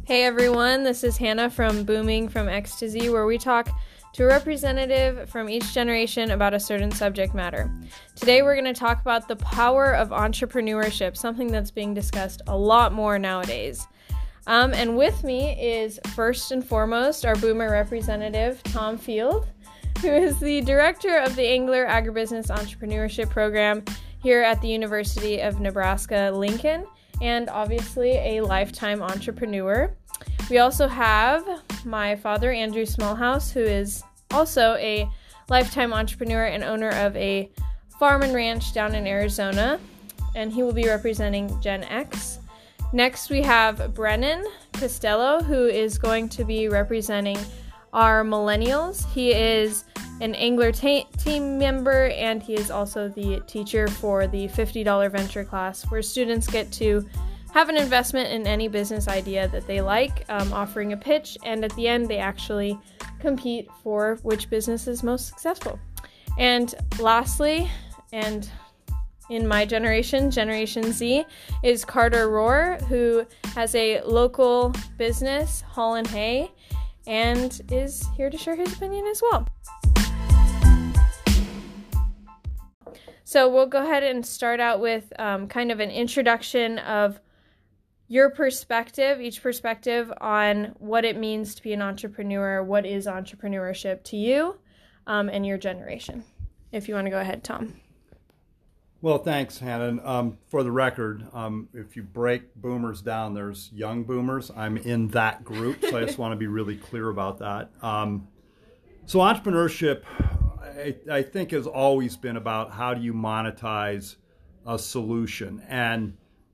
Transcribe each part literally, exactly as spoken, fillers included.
Hey everyone, this is Hannah from Booming from X to Z, where we talk to a representative from each generation about a certain subject matter. Today we're going to talk about the power of entrepreneurship, something that's being discussed a lot more nowadays. Um, and with me is first and foremost our Boomer representative, Tom Field, who is the director of the Angler Agribusiness Entrepreneurship Program here at the University of Nebraska-Lincoln, and obviously a lifetime entrepreneur. We also have my father, Andrew Smallhouse, who is also a lifetime entrepreneur and owner of a farm and ranch down in Arizona, and he will be representing Gen X. Next, we have Brennan Costello, who is going to be representing our millennials. He is an Angler ta- team member, and he is also the teacher for the fifty dollars venture class, where students get to have an investment in any business idea that they like, um, offering a pitch, and at the end they actually compete for which business is most successful. And lastly, and in my generation, Generation Z, is Carter Rohr, who has a local business, Hall and Hay, and is here to share his opinion as well. So we'll go ahead and start out with um, kind of an introduction of your perspective, each perspective on what it means to be an entrepreneur, what is entrepreneurship to you, um, and your generation. If you want to go ahead, Tom. Well, thanks, Hannah. Um, for the record, um, if you break boomers down, there's young boomers. I'm in that group, so I just want to be really clear about that. Um, so entrepreneurship, I, I think, has always been about how do you monetize a solution. And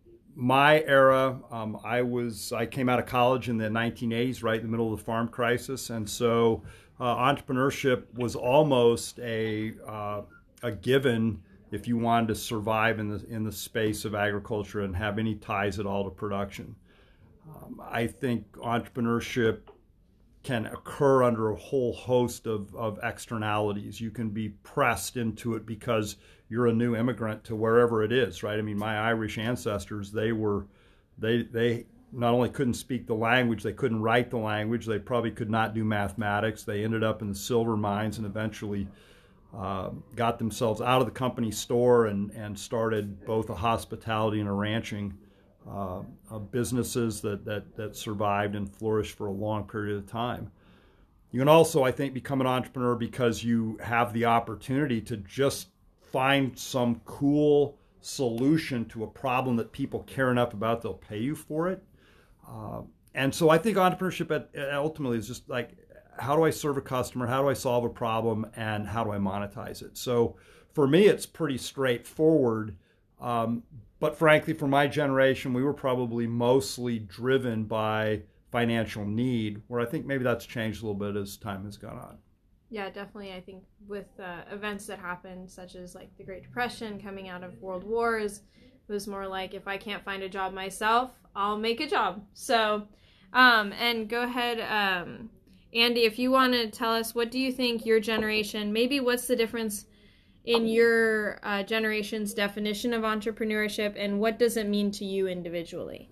my era, um, I was I came out of college in the nineteen eighties, right in the middle of the farm crisis, and so uh, entrepreneurship was almost a uh, a given if you wanted to survive in the in the space of agriculture and have any ties at all to production. Um, I think entrepreneurship can occur under a whole host of, of externalities. You can be pressed into it because you're a new immigrant to wherever it is, right? I mean, my Irish ancestors, they were, they they not only couldn't speak the language, they couldn't write the language, they probably could not do mathematics. They ended up in the silver mines and eventually uh, got themselves out of the company store and, and started both a hospitality and a ranching uh, uh, businesses that, that, that survived and flourished for a long period of time. You can also, I think, become an entrepreneur because you have the opportunity to just find some cool solution to a problem that people care enough about, they'll pay you for it. Uh, and so I think entrepreneurship at, ultimately is just like, how do I serve a customer? How do I solve a problem? And how do I monetize it? So for me, it's pretty straightforward. Um, but frankly, for my generation, we were probably mostly driven by financial need, where I think maybe that's changed a little bit as time has gone on. Yeah, definitely. I think with uh, events that happened, such as like the Great Depression, coming out of World Wars, it was more like, if I can't find a job myself, I'll make a job. So, um, and go ahead, um, Andy, if you want to tell us, what do you think your generation, maybe what's the difference in your uh, generation's definition of entrepreneurship, and what does it mean to you individually?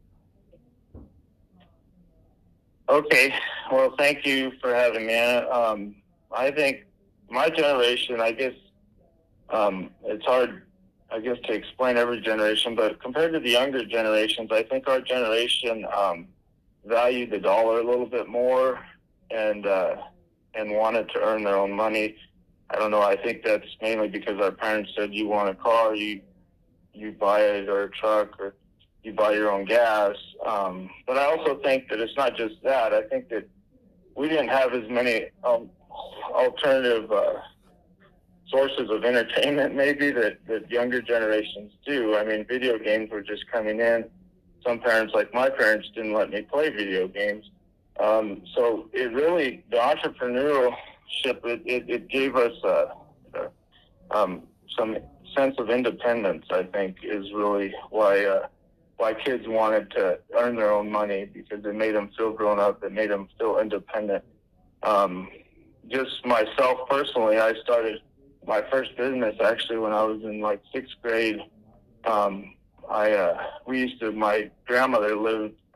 Okay, well, thank you for having me. Um, I think my generation, I guess um, it's hard, I guess, to explain every generation, but compared to the younger generations, I think our generation um, valued the dollar a little bit more and uh, and wanted to earn their own money. I don't know, I think that's mainly because our parents said, you want a car, you you buy it, or a truck, or you buy your own gas. Um, but I also think that it's not just that. I think that we didn't have as many um, alternative uh, sources of entertainment maybe that, that younger generations do. I mean, video games were just coming in. Some parents, like my parents, didn't let me play video games. Um, so it really, the entrepreneurship, it, it, it gave us uh, uh, um, some sense of independence, I think, is really why uh, why kids wanted to earn their own money, because it made them feel grown up, it made them feel independent. Um, just myself personally, I started my first business actually when I was in like sixth grade. Um, I uh, we used to, my grandmother lived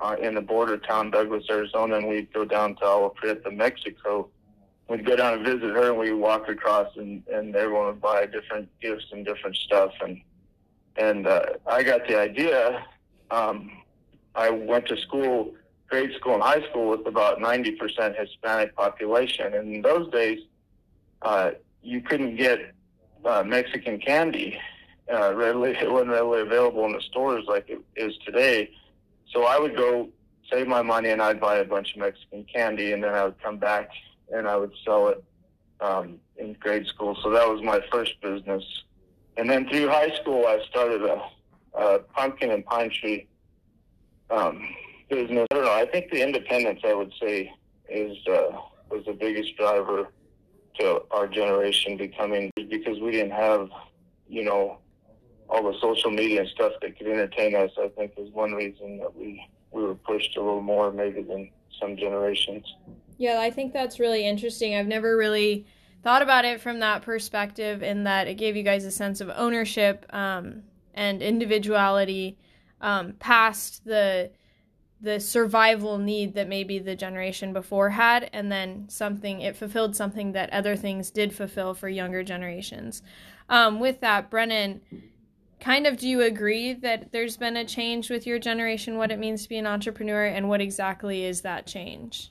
uh, in the border town, Douglas, Arizona, and we'd go down to Agua Prieta, Mexico. We'd go down and visit her, and we'd walk across, and, and everyone would buy different gifts and different stuff. And and uh, I got the idea. Um, I went to school, grade school and high school, with about ninety percent Hispanic population. And in those days, uh, you couldn't get uh, Mexican candy uh, readily. It wasn't readily available in the stores like it is today. So I would go save my money, and I'd buy a bunch of Mexican candy, and then I would come back and I would sell it um, in grade school. So that was my first business. And then through high school, I started a, a pumpkin and pine tree um, business. I don't know. I think the independence, I would say, is uh, was the biggest driver to our generation becoming, because we didn't have, you know, all the social media and stuff that could entertain us. I think is one reason that we, we were pushed a little more maybe than some generations. Yeah, I think that's really interesting. I've never really thought about it from that perspective, in that it gave you guys a sense of ownership um, and individuality um, past the the survival need that maybe the generation before had, and then something, it fulfilled something that other things did fulfill for younger generations. Um, with that, Brennan, kind of do you agree that there's been a change with your generation, what it means to be an entrepreneur, and what exactly is that change?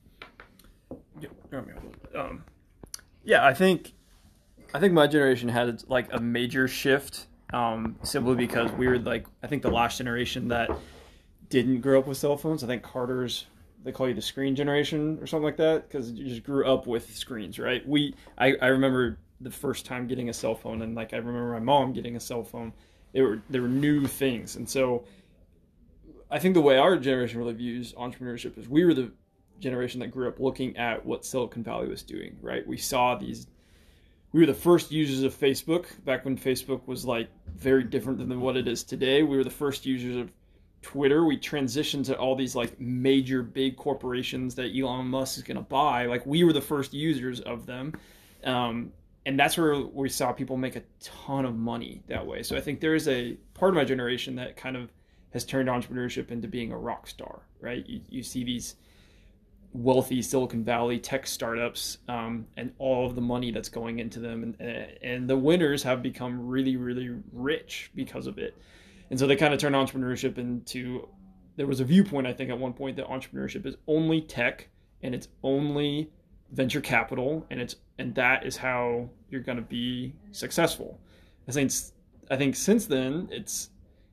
Um, yeah, I think I think my generation had like a major shift, um, simply because we were like, I think the last generation that didn't grow up with cell phones. I think Carter's, they call you the screen generation or something like that, because you just grew up with screens, right? We, I, I remember the first time getting a cell phone, and like I remember my mom getting a cell phone. They were they were new things, and so I think the way our generation really views entrepreneurship is we were the generation that grew up looking at what Silicon Valley was doing, right? We saw these, we were the first users of Facebook back when Facebook was like very different than what it is today. We were the first users of Twitter. We transitioned to all these like major big corporations that Elon Musk is going to buy. Like we were the first users of them. Um, and that's where we saw people make a ton of money that way. So I think there is a part of my generation that kind of has turned entrepreneurship into being a rock star, right? You, you see these wealthy Silicon Valley tech startups um, and all of the money that's going into them. And, and the winners have become really, really rich because of it. And so they kind of turned entrepreneurship into, there was a viewpoint, I think, at one point that entrepreneurship is only tech and it's only venture capital, and it's and that is how you're going to be successful. I think I think since then it's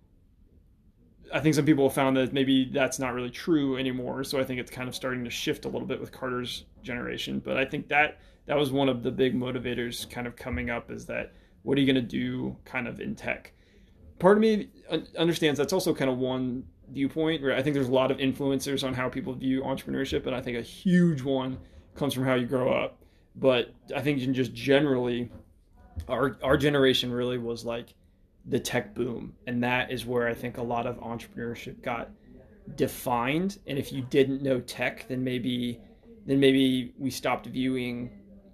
I think some people have found that maybe that's not really true anymore. So I think it's kind of starting to shift a little bit with Carter's generation. But I think that that was one of the big motivators kind of coming up, is that what are you going to do kind of in tech? Part of me understands that's also kind of one viewpoint, where I think there's a lot of influencers on how people view entrepreneurship. And I think a huge one comes from how you grow up. But I think just generally, our our generation really was like the tech boom, and that is where I think a lot of entrepreneurship got defined. And if you didn't know tech, then maybe then maybe we stopped viewing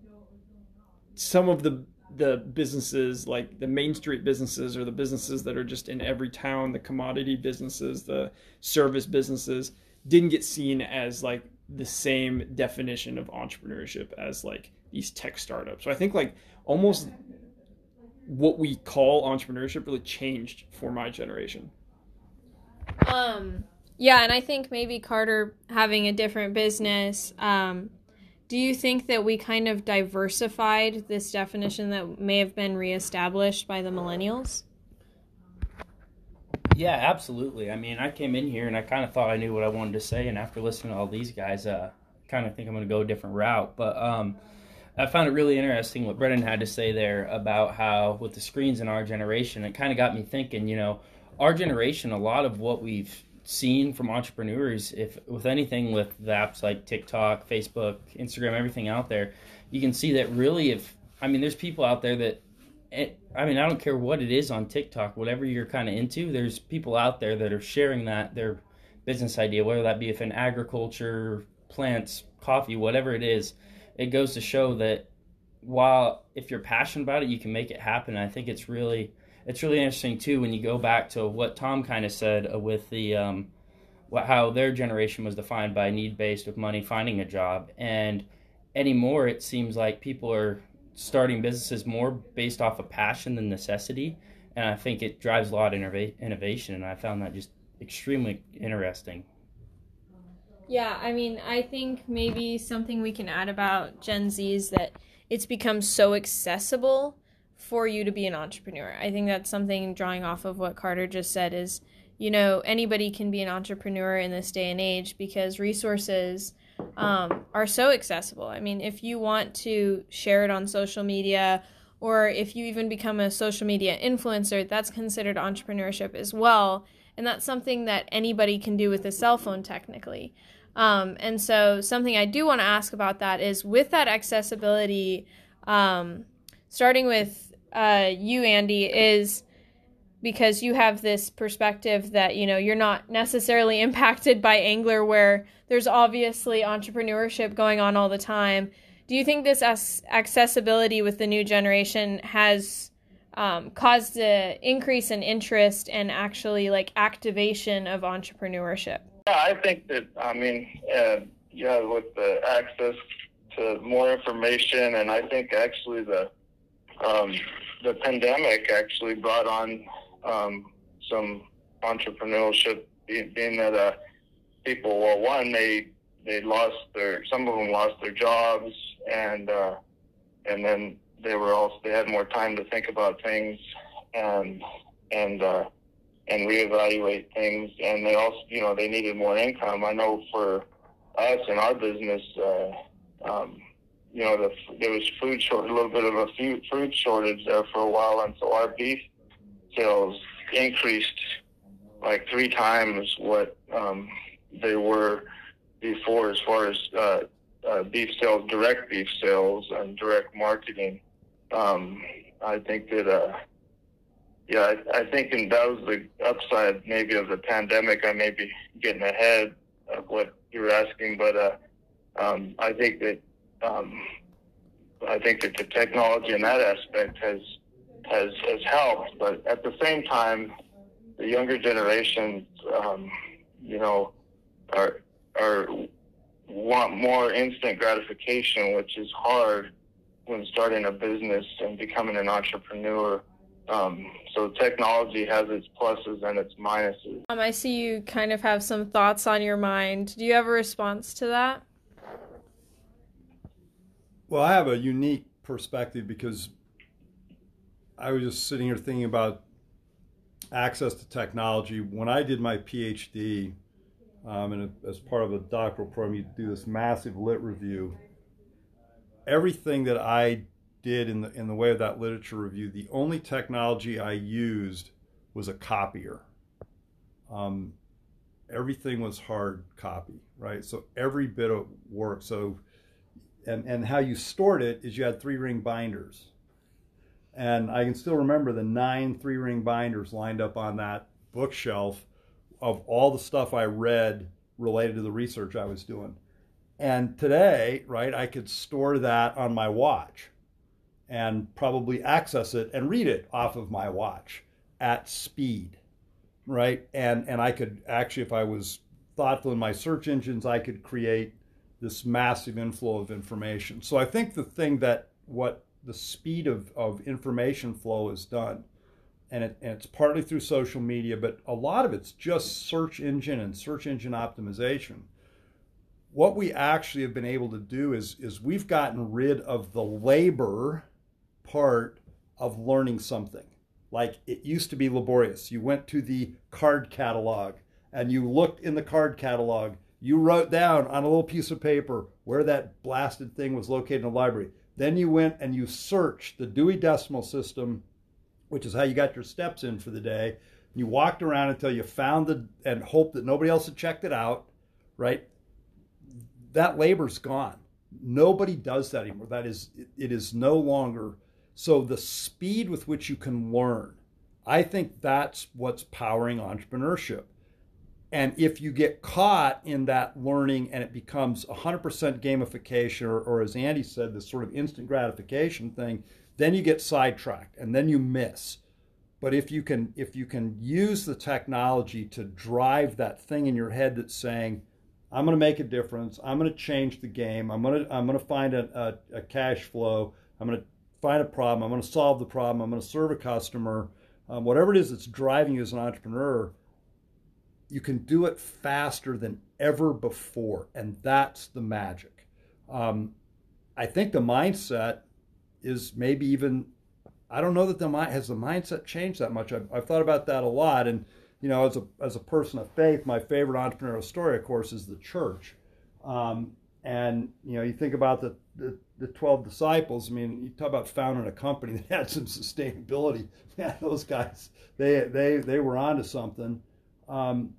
some of the the businesses, like the Main Street businesses, or the businesses that are just in every town, the commodity businesses, the service businesses, didn't get seen as like the same definition of entrepreneurship as like these tech startups. So I think like almost what we call entrepreneurship really changed for my generation. Um, yeah, and I think maybe Carter having a different business, um, do you think that we kind of diversified this definition that may have been reestablished by the millennials? Yeah, absolutely. I mean, I came in here and I kind of thought I knew what I wanted to say, and after listening to all these guys, uh, I kind of think I'm going to go a different route. But um, I found it really interesting what Brennan had to say there about how with the screens in our generation, it kind of got me thinking, you know, our generation, a lot of what we've seen from entrepreneurs, if with anything with the apps like TikTok, Facebook, Instagram, everything out there, you can see that really if, I mean, there's people out there that, it, I mean, I don't care what it is on TikTok, whatever you're kind of into, there's people out there that are sharing that, their business idea, whether that be if in agriculture, plants, coffee, whatever it is. It goes to show that while if you're passionate about it, you can make it happen. I think it's really it's really interesting too when you go back to what Tom kind of said with the um, how their generation was defined by need-based with money, finding a job. And anymore, it seems like people are starting businesses more based off of passion than necessity. And I think it drives a lot of innova- innovation. And I found that just extremely interesting. Yeah, I mean, I think maybe something we can add about Gen Z is that it's become so accessible for you to be an entrepreneur. I think that's something drawing off of what Carter just said is, you know, anybody can be an entrepreneur in this day and age because resources um, are so accessible. I mean, if you want to share it on social media, or if you even become a social media influencer, that's considered entrepreneurship as well. And that's something that anybody can do with a cell phone technically. Um, and so something I do want to ask about that is with that accessibility, um, starting with uh, you, Andy, is because you have this perspective that, you know, you're not necessarily impacted by Angler where there's obviously entrepreneurship going on all the time. Do you think this as- accessibility with the new generation has um, caused an increase in interest and actually like activation of entrepreneurship? Yeah, I think that, I mean, uh, yeah, with the access to more information, and I think actually the um, the pandemic actually brought on um, some entrepreneurship, being, being that uh, people, well, one, they they lost their, some of them lost their jobs, and uh, and then they were also, they had more time to think about things and and uh, and reevaluate things, and they also, you know, they needed more income. I know for us in our business, uh, um, you know, the, there was food short, a little bit of a food food shortage there for a while, and so our beef sales increased like three times what um, they were before, as far as uh, uh, beef sales, direct beef sales, and direct marketing. Um, I think that. Uh, Yeah, I, I think and that was the upside maybe of the pandemic. I may be getting ahead of what you were asking, but uh, um, I think that um, I think that the technology in that aspect has has has helped. But at the same time, the younger generations, um, you know, are are want more instant gratification, which is hard when starting a business and becoming an entrepreneur. Um, so technology has its pluses and its minuses. Um, I see you kind of have some thoughts on your mind. Do you have a response to that? Well, I have a unique perspective because I was just sitting here thinking about access to technology. When I did my PhD, um, and as part of a doctoral program, you do this massive lit review. Everything that I did in the in the way of that literature review, the only technology I used was a copier. Um, everything was hard copy, right? So every bit of work. So, and and how you stored it is you had three ring binders, and I can still remember the nine three ring binders lined up on that bookshelf of all the stuff I read related to the research I was doing. And today, right, I could store that on my watch and probably access it and read it off of my watch at speed, right? And and I could actually, if I was thoughtful in my search engines, I could create this massive inflow of information. So I think the thing that what the speed of, of information flow has done, and, it, and it's partly through social media, but a lot of it's just search engine and search engine optimization. What we actually have been able to do is, is we've gotten rid of the labor part of learning something. Like it used to be laborious. You went to the card catalog and you looked in the card catalog. You wrote down on a little piece of paper where that blasted thing was located in the library. Then you went and you searched the Dewey Decimal System, which is how you got your steps in for the day. You walked around until you found the, and hoped that nobody else had checked it out, right? That labor's gone. Nobody does that anymore. That is, it is no longer. So the speed with which you can learn, I think that's what's powering entrepreneurship. And if you get caught in that learning and it becomes one hundred percent gamification, or, or as Andy said, this sort of instant gratification thing, then you get sidetracked and then you miss. But if you can if you can use the technology to drive that thing in your head that's saying, I'm going to make a difference, I'm going to change the game, I'm going to I'm going to find a, a, a cash flow, I'm going to find a problem, I'm going to solve the problem, I'm going to serve a customer, um, whatever it is that's driving you as an entrepreneur, you can do it faster than ever before, and that's the magic. Um, I think the mindset is maybe even, I don't know that the mind has the mindset changed that much. I've, I've thought about that a lot, and you know, as a as a person of faith, my favorite entrepreneurial story, of course, is the church. Um, and you know, you think about the, the the twelve disciples. I mean, you talk about founding a company that had some sustainability. Yeah, those guys, they they they were onto something. Um,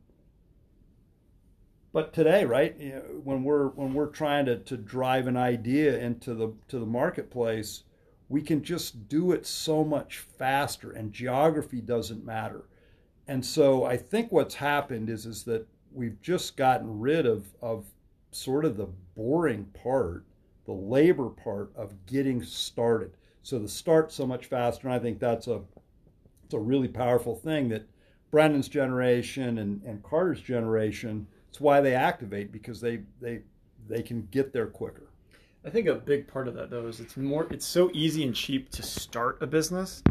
but today, right, you know, when we're when we're trying to, to drive an idea into the to the marketplace, we can just do it so much faster, and geography doesn't matter. And so I think what's happened is is that we've just gotten rid of of sort of the boring part, the labor part of getting started. So the start's so much faster, and I think that's a it's a really powerful thing that Brendan's generation and, and Carter's generation, it's why they activate, because they they they can get there quicker. I think a big part of that, though, is it's more it's so easy and cheap to start a business,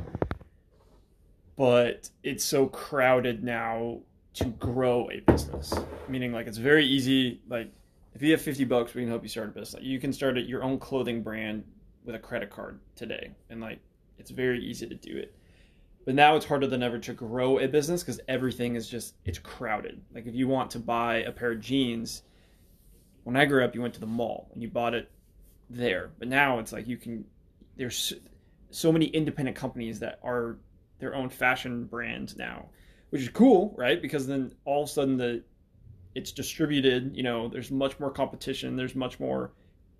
but it's so crowded now to grow a business. Meaning, like, it's very easy. Like, if you have fifty bucks, we can help you start a business. You can start your own clothing brand with a credit card today, and like, it's very easy to do it. But now it's harder than ever to grow a business because everything is just, it's crowded. Like, if you want to buy a pair of jeans, when I grew up, you went to the mall and you bought it there. But now it's like you can, there's so many independent companies that are their own fashion brand now, which is cool, right? Because then all of a sudden the it's distributed, you know, there's much more competition, there's much more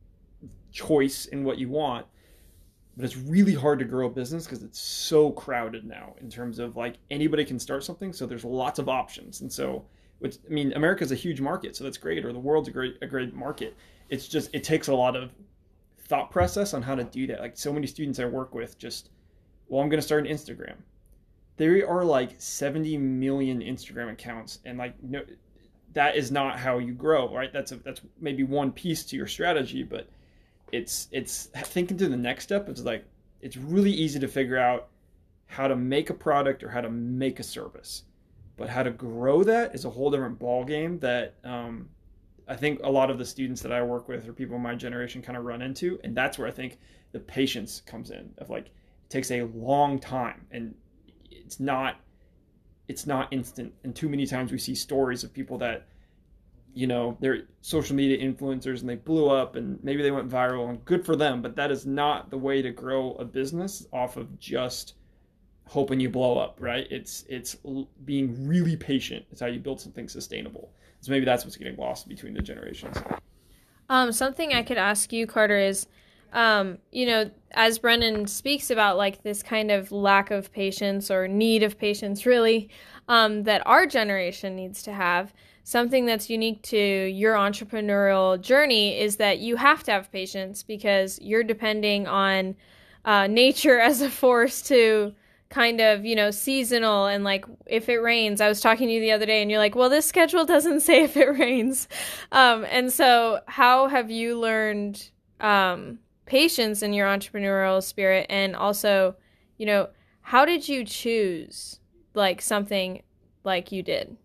choice in what you want. But it's really hard to grow a business because it's so crowded now in terms of, like, anybody can start something, so there's lots of options. And so, which, I mean, America's a huge market, so that's great, or the world's a great a great market. It's just, it takes a lot of thought process on how to do that. Like, so many students I work with just, well, I'm going to start an Instagram. There are like seventy million Instagram accounts, and like, no, that is not how you grow, right? That's a, that's maybe one piece to your strategy, but it's it's thinking to the next step. It's like, it's really easy to figure out how to make a product or how to make a service, but how to grow that is a whole different ball game that um, I think a lot of the students that I work with or people in my generation kind of run into, and that's where I think the patience comes in. Of like, it takes a long time, and it's not it's not instant. And too many times we see stories of people that, you know, they're social media influencers and they blew up and maybe they went viral, and good for them, but that is not the way to grow a business off of just hoping you blow up, right? It's it's being really patient. It's how you build something sustainable. So maybe that's what's getting lost between the generations. Um, something I could ask you, Carter, is, um, you know, as Brendan speaks about, like, this kind of lack of patience or need of patience, really, um, that our generation needs to have. Something that's unique to your entrepreneurial journey is that you have to have patience because you're depending on uh, nature as a force to kind of, you know, seasonal, and like, if it rains, I was talking to you the other day and you're like, well, this schedule doesn't say if it rains. Um, and so how have you learned um, patience in your entrepreneurial spirit? And also, you know, how did you choose like something like you did?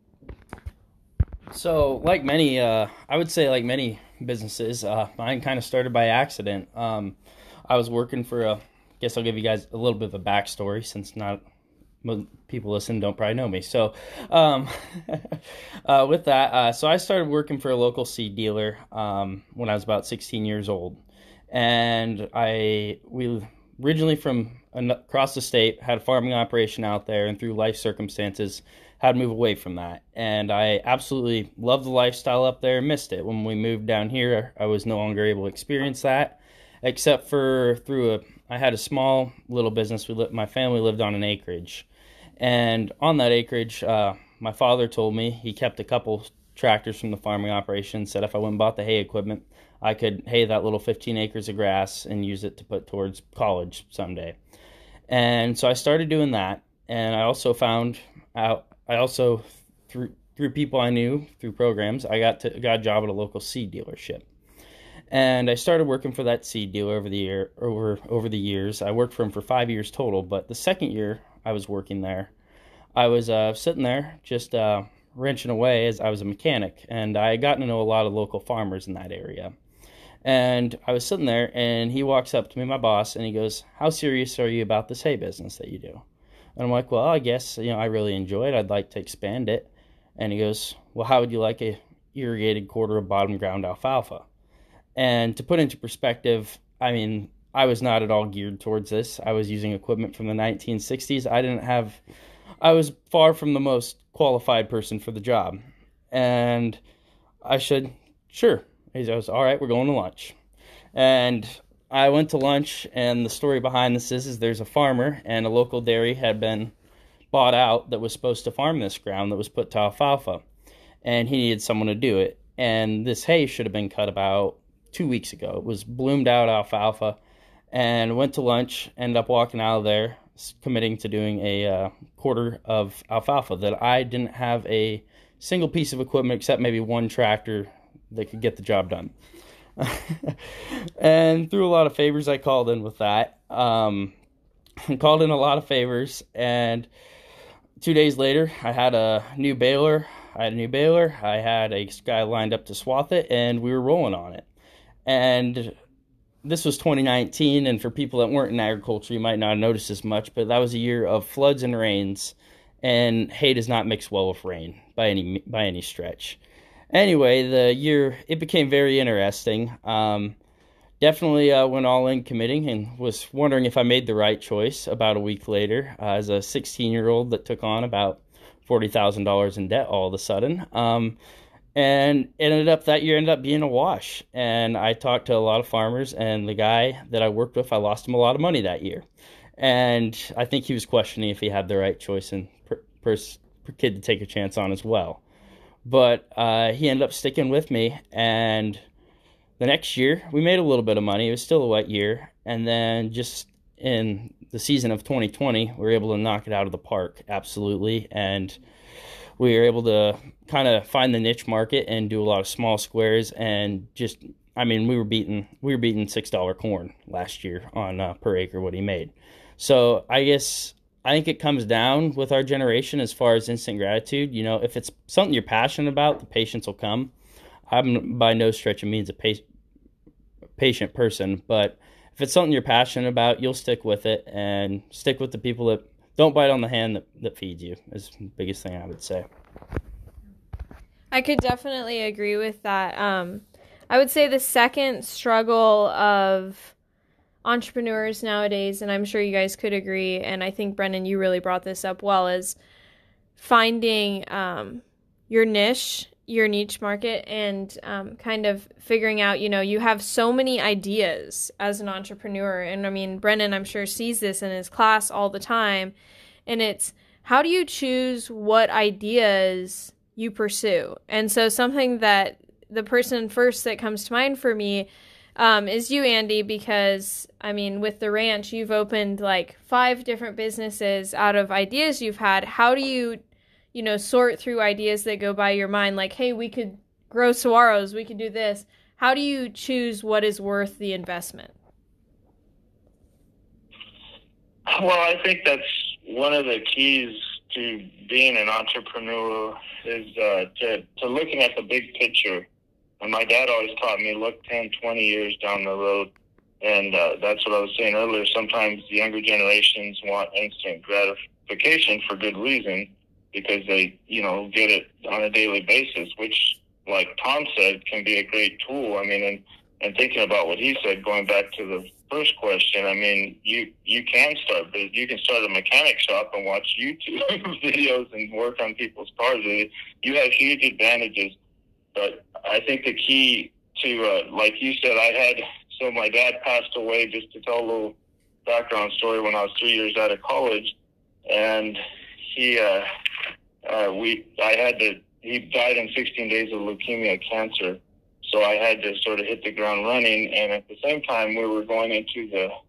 So, like many, uh, I would say like many businesses, uh, mine kind of started by accident. Um, I was working for a, I guess I'll give you guys a little bit of a backstory since not most people listening don't probably know me. So, um, uh, with that, uh, so I started working for a local seed dealer um, when I was about sixteen years old, and I we originally from across the state had a farming operation out there, and through life circumstances had to move away from that. And I absolutely loved the lifestyle up there, missed it. When we moved down here, I was no longer able to experience that, except for through a, I had a small little business. We lived, my family lived on an acreage. And on that acreage, uh, my father told me, he kept a couple tractors from the farming operation, said if I went and bought the hay equipment, I could hay that little fifteen acres of grass and use it to put towards college someday. And so I started doing that. And I also found out, I also, through, through people I knew, through programs, I got to, got a job at a local seed dealership. And I started working for that seed dealer over the year, over, over the years. I worked for him for five years total, but the second year I was working there, I was uh, sitting there just uh, wrenching away as I was a mechanic, and I had gotten to know a lot of local farmers in that area. And I was sitting there, and he walks up to me, my boss, and he goes, "How serious are you about this hay business that you do?" And I'm like, "Well, I guess, you know, I really enjoy it. I'd like to expand it." And he goes, "Well, how would you like a irrigated quarter of bottom ground alfalfa?" And to put into perspective, I mean, I was not at all geared towards this. I was using equipment from the nineteen sixties. I didn't have, I was far from the most qualified person for the job. And I said, "Sure." He goes, "All right, we're going to lunch." And I went to lunch, and the story behind this is, is there's a farmer, and a local dairy had been bought out that was supposed to farm this ground that was put to alfalfa. And he needed someone to do it. And this hay should have been cut about two weeks ago. It was bloomed out alfalfa, and went to lunch, ended up walking out of there, committing to doing a uh, quarter of alfalfa that I didn't have a single piece of equipment except maybe one tractor that could get the job done. And through a lot of favors, I called in with that. Um, called in a lot of favors, and two days later, I had a new baler. I had a new baler. I had a guy lined up to swath it, and we were rolling on it. And this was twenty nineteen, and for people that weren't in agriculture, you might not have noticed as much, but that was a year of floods and rains, and hay does not mix well with rain by any by any stretch. Anyway, the year, it became very interesting. Um, definitely uh, went all in committing, and was wondering if I made the right choice about a week later uh, as a sixteen-year-old that took on about forty thousand dollars in debt all of a sudden. Um, and it ended up, that year ended up being a wash. And I talked to a lot of farmers, and the guy that I worked with, I lost him a lot of money that year. And I think he was questioning if he had the right choice and per, per, per kid to take a chance on as well. But uh, he ended up sticking with me, and the next year we made a little bit of money. It was still a wet year, and then just in the season of twenty twenty, we were able to knock it out of the park, absolutely. And we were able to kind of find the niche market and do a lot of small squares, and just, I mean, we were beating we were beating six dollar corn last year on uh, per acre what he made. So I guess I think it comes down with our generation as far as instant gratitude. You know, if it's something you're passionate about, the patience will come. I'm by no stretch of means a pa- patient person, but if it's something you're passionate about, you'll stick with it, and stick with the people that don't bite on the hand that, that feeds you is the biggest thing I would say. I could definitely agree with that. Um, I would say the second struggle of entrepreneurs nowadays, and I'm sure you guys could agree, and I think, Brendan, you really brought this up well, is finding um, your niche, your niche market, and um, kind of figuring out, you know, you have so many ideas as an entrepreneur. And I mean, Brendan, I'm sure, sees this in his class all the time. And it's, how do you choose what ideas you pursue? And so something that the person first that comes to mind for me um, is you, Andy, because, I mean, with the ranch, you've opened like five different businesses out of ideas you've had. How do you, you know, sort through ideas that go by your mind? Like, hey, we could grow saguaros, we could do this. How do you choose what is worth the investment? Well, I think that's one of the keys to being an entrepreneur is uh, to, to looking at the big picture. And my dad always taught me, look ten, twenty years down the road. And uh, that's what I was saying earlier. Sometimes the younger generations want instant gratification for good reason, because they, you know, get it on a daily basis, which, like Tom said, can be a great tool. I mean, and, and thinking about what he said, going back to the first question, I mean, you, you can start, you can start a mechanic shop and watch YouTube videos and work on people's cars. You have huge advantages. But I think the key to, uh, like you said, I had, so my dad passed away, just to tell a little background story, when I was three years out of college. And he, uh, uh, we, I had to, he died in sixteen days of leukemia cancer. So I had to sort of hit the ground running. And at the same time, we were going into the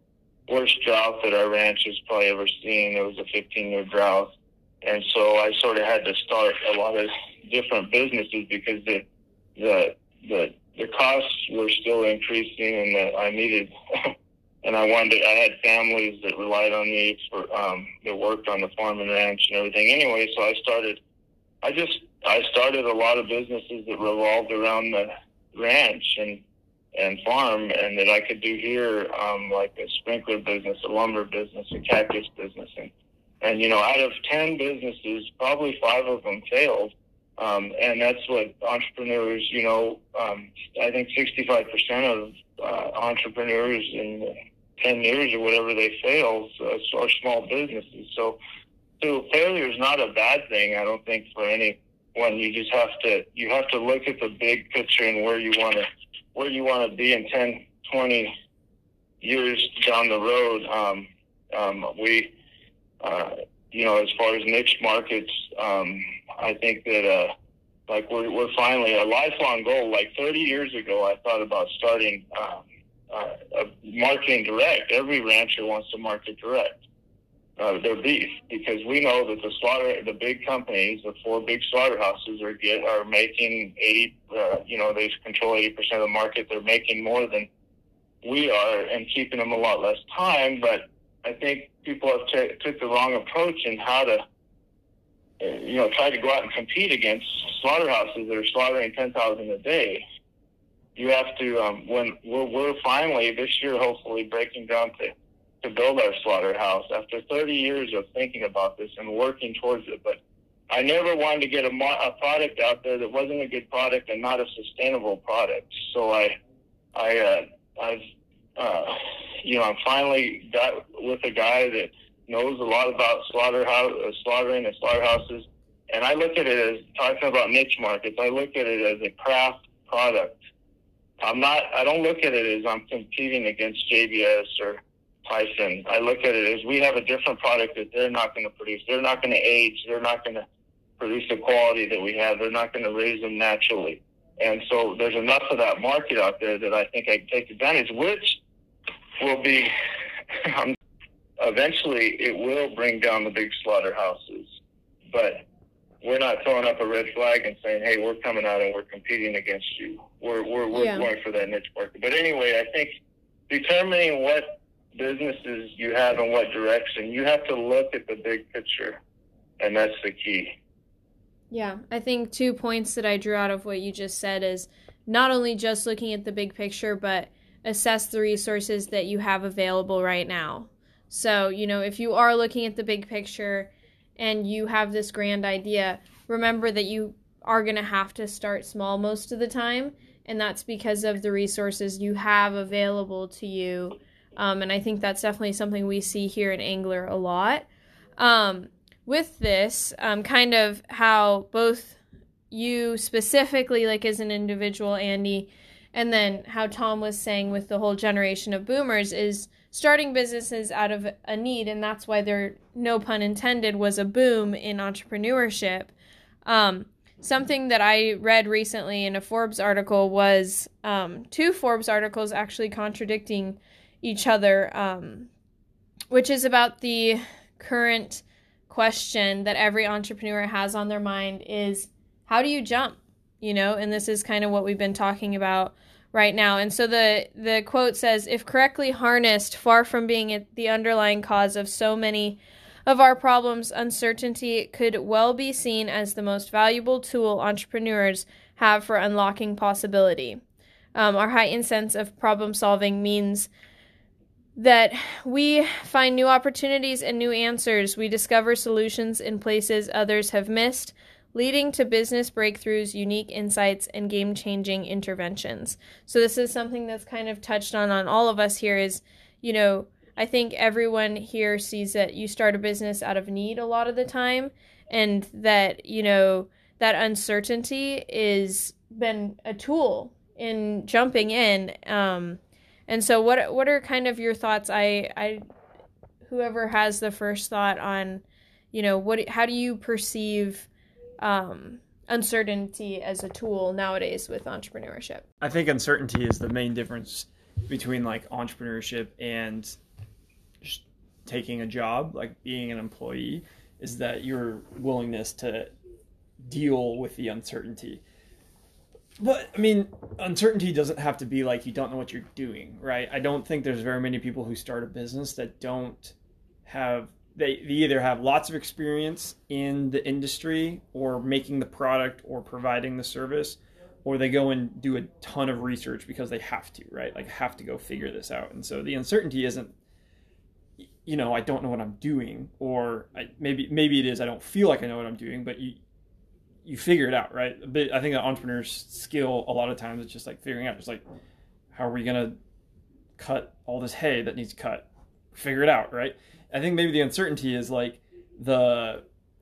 worst drought that our ranch has probably ever seen. It was a fifteen-year drought. And so I sort of had to start a lot of different businesses because the the the, the costs were still increasing, and the, I needed, and I wanted, I had families that relied on me for um, that worked on the farm and ranch and everything. Anyway, so I started, I just I started a lot of businesses that revolved around the ranch and and farm, and that I could do here, um, like a sprinkler business, a lumber business, a cactus business, and and you know, out of ten businesses, probably five of them failed. Um, and that's what entrepreneurs, you know, um, I think sixty-five percent of uh, entrepreneurs in ten years or whatever they fail uh, are small businesses. So, so failure is not a bad thing, I don't think, for anyone. You just have to, you have to look at the big picture and where you want to, where you want to be in ten, twenty years down the road. Um, um, we, uh, you know, as far as niche markets, um, I think that, uh, like we're, we're finally a lifelong goal. Like thirty years ago, I thought about starting, um, uh, a marketing direct. Every rancher wants to market direct, uh, their beef, because we know that the slaughter, the big companies, the four big slaughterhouses are get, are making eighty, uh, you know, they control eighty percent of the market. They're making more than we are and keeping them a lot less time. But I think people have t- took the wrong approach in how to, you know, try to go out and compete against slaughterhouses that are slaughtering ten thousand a day. You have to, um, when we're, we're finally this year, hopefully breaking down to, to build our slaughterhouse after thirty years of thinking about this and working towards it. But I never wanted to get a, mo- a product out there that wasn't a good product and not a sustainable product. So I, I, uh, I've, uh, you know, I'm finally got with a guy that knows a lot about slaughterhouse, uh, slaughtering and slaughterhouses. And I look at it as, talking about niche markets, I look at it as a craft product. I'm not, I don't look at it as I'm competing against J B S or Tyson. I look at it as we have a different product that they're not going to produce. They're not going to age. They're not going to produce the quality that we have. They're not going to raise them naturally. And so there's enough of that market out there that I think I can take advantage, which will be, um, eventually it will bring down the big slaughterhouses. But we're not throwing up a red flag and saying, hey, we're coming out and we're competing against you. We're, we're, we're yeah. going for that niche market. But anyway, I think determining what businesses you have and what direction, you have to look at the big picture, and that's the key. Yeah, I think two points that I drew out of what you just said is not only just looking at the big picture, but assess the resources that you have available right now. So, you know, if you are looking at the big picture and you have this grand idea, remember that you are going to have to start small most of the time, and that's because of the resources you have available to you. Um, and I think that's definitely something we see here in Angler a lot. Um, with this, um, kind of how both you specifically, like as an individual, Andy, and then how Tom was saying with the whole generation of boomers is starting businesses out of a need, and that's why there, no pun intended, was a boom in entrepreneurship. Um, something that I read recently in a Forbes article was um, two Forbes articles actually contradicting each other, um, which is about the current question that every entrepreneur has on their mind is, how do you jump? You know, and this is kind of what we've been talking about right now. And so the, the quote says, if correctly harnessed, far from being the underlying cause of so many of our problems, uncertainty could well be seen as the most valuable tool entrepreneurs have for unlocking possibility. Um, our heightened sense of problem solving means that we find new opportunities and new answers. We discover solutions in places others have missed, leading to business breakthroughs, unique insights, and game-changing interventions. So this is something that's kind of touched on on all of us here is, you know, I think everyone here sees that you start a business out of need a lot of the time, and that, you know, that uncertainty is been a tool in jumping in. Um, and so what what are kind of your thoughts? I, I whoever has the first thought on, you know, what how do you perceive um, uncertainty as a tool nowadays with entrepreneurship? I think uncertainty is the main difference between like entrepreneurship and taking a job, like being an employee, is that your willingness to deal with the uncertainty. But I mean, uncertainty doesn't have to be like you don't know what you're doing, right? I don't think there's very many people who start a business that don't have, they, they either have lots of experience in the industry or making the product or providing the service, or they go and do a ton of research because they have to, right? Like have to go figure this out. And so the uncertainty isn't, you know, I don't know what I'm doing, or I, maybe maybe it is I don't feel like I know what I'm doing, but you you figure it out, right? A bit, I think an entrepreneur's skill a lot of times it's just like figuring out, just like, how are we gonna cut all this hay that needs cut? Figure it out, right? I think maybe the uncertainty is like the,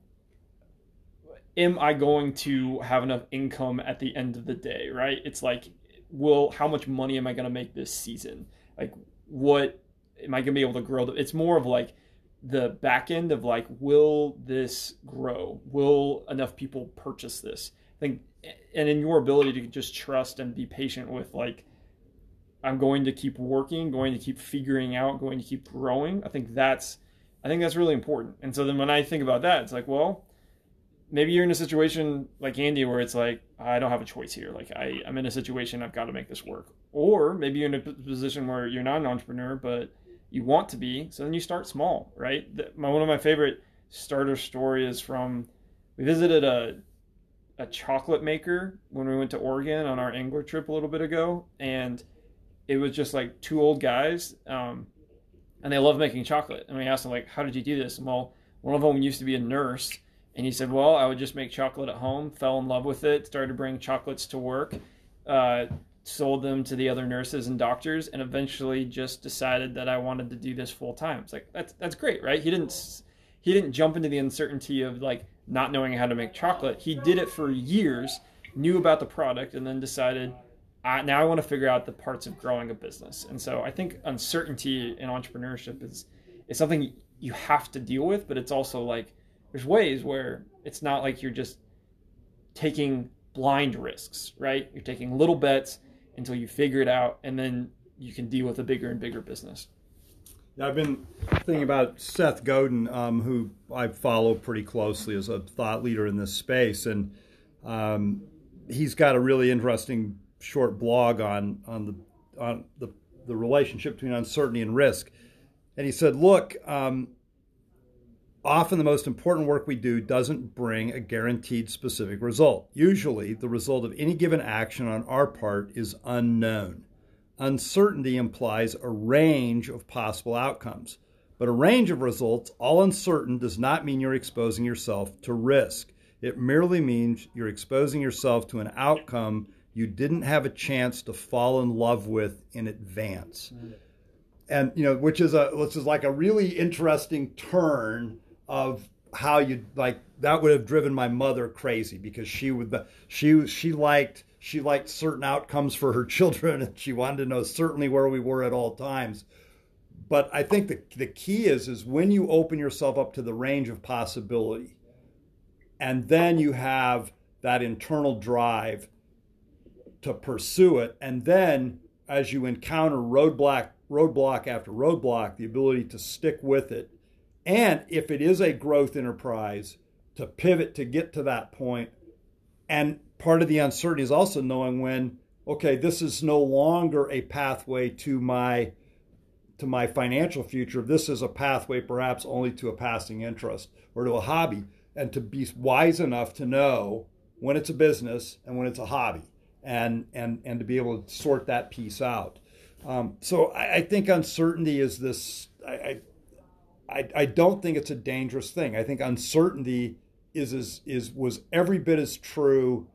am I going to have enough income at the end of the day, right? It's like, will, how much money am I gonna make this season? Like, what am I gonna be able to grow? The, it's more of like the back end of like, will this grow? Will enough people purchase this? I think, and in your ability to just trust and be patient with like, I'm going to keep working, going to keep figuring out, going to keep growing. I think that's, I think that's really important. And so then when I think about that, it's like, well, maybe you're in a situation like Andy where it's like, I don't have a choice here. Like I, I'm in a situation, I've got to make this work. Or maybe you're in a position where you're not an entrepreneur, but you want to be, so then you start small, right? The, my, one of my favorite starter stories is from, we visited a a chocolate maker when we went to Oregon on our angler trip a little bit ago, and it was just like two old guys, um, and they love making chocolate. And we asked them like, how did you do this? And well, one of them used to be a nurse, and he said, well, I would just make chocolate at home, fell in love with it, started bringing chocolates to work, uh, sold them to the other nurses and doctors, and eventually just decided that I wanted to do this full time. It's like, that's that's great, right? He didn't he didn't jump into the uncertainty of like not knowing how to make chocolate. He did it for years, knew about the product, and then decided, I, now I want to figure out the parts of growing a business. And so I think uncertainty in entrepreneurship is is something you have to deal with, but it's also like there's ways where it's not like you're just taking blind risks, right? You're taking little bets until you figure it out, and then you can deal with a bigger and bigger business. Yeah, I've been thinking about Seth Godin, um, who I follow pretty closely as a thought leader in this space, and um, he's got a really interesting short blog on on the on the the relationship between uncertainty and risk. And he said, look, um, often the most important work we do doesn't bring a guaranteed specific result. Usually, the result of any given action on our part is unknown. Uncertainty implies a range of possible outcomes. But a range of results, all uncertain, does not mean you're exposing yourself to risk. It merely means you're exposing yourself to an outcome you didn't have a chance to fall in love with in advance. Mm-hmm. And, you know, which is a which is like a really interesting turn of how you like that would have driven my mother crazy, because she would she she liked she liked certain outcomes for her children, and she wanted to know certainly where we were at all times. But I think the the key is is when you open yourself up to the range of possibility, and then you have that internal drive to pursue it, and then as you encounter roadblock roadblock after roadblock, the ability to stick with it. And if it is a growth enterprise, to pivot to get to that point. And part of the uncertainty is also knowing when, okay, this is no longer a pathway to my to my financial future. This is a pathway perhaps only to a passing interest or to a hobby, and to be wise enough to know when it's a business and when it's a hobby, and and and to be able to sort that piece out. Um, so I, I think uncertainty is this. I, I I don't think it's a dangerous thing. I think uncertainty is is is was every bit as true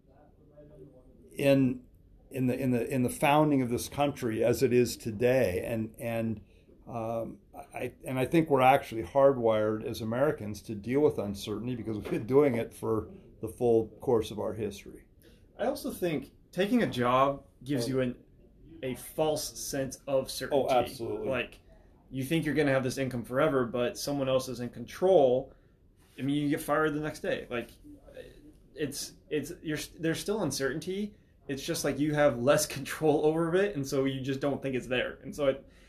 in in the in the in the founding of this country as it is today. And and um, I and I think we're actually hardwired as Americans to deal with uncertainty because we've been doing it for the full course of our history. I also think taking a job gives you an a false sense of certainty. Oh, absolutely. Like, you think you're going to have this income forever, but someone else is in control. I mean, you get fired the next day. Like, it's it's you're there's still uncertainty. It's just like you have less control over it, and so you just don't think it's there. And so it,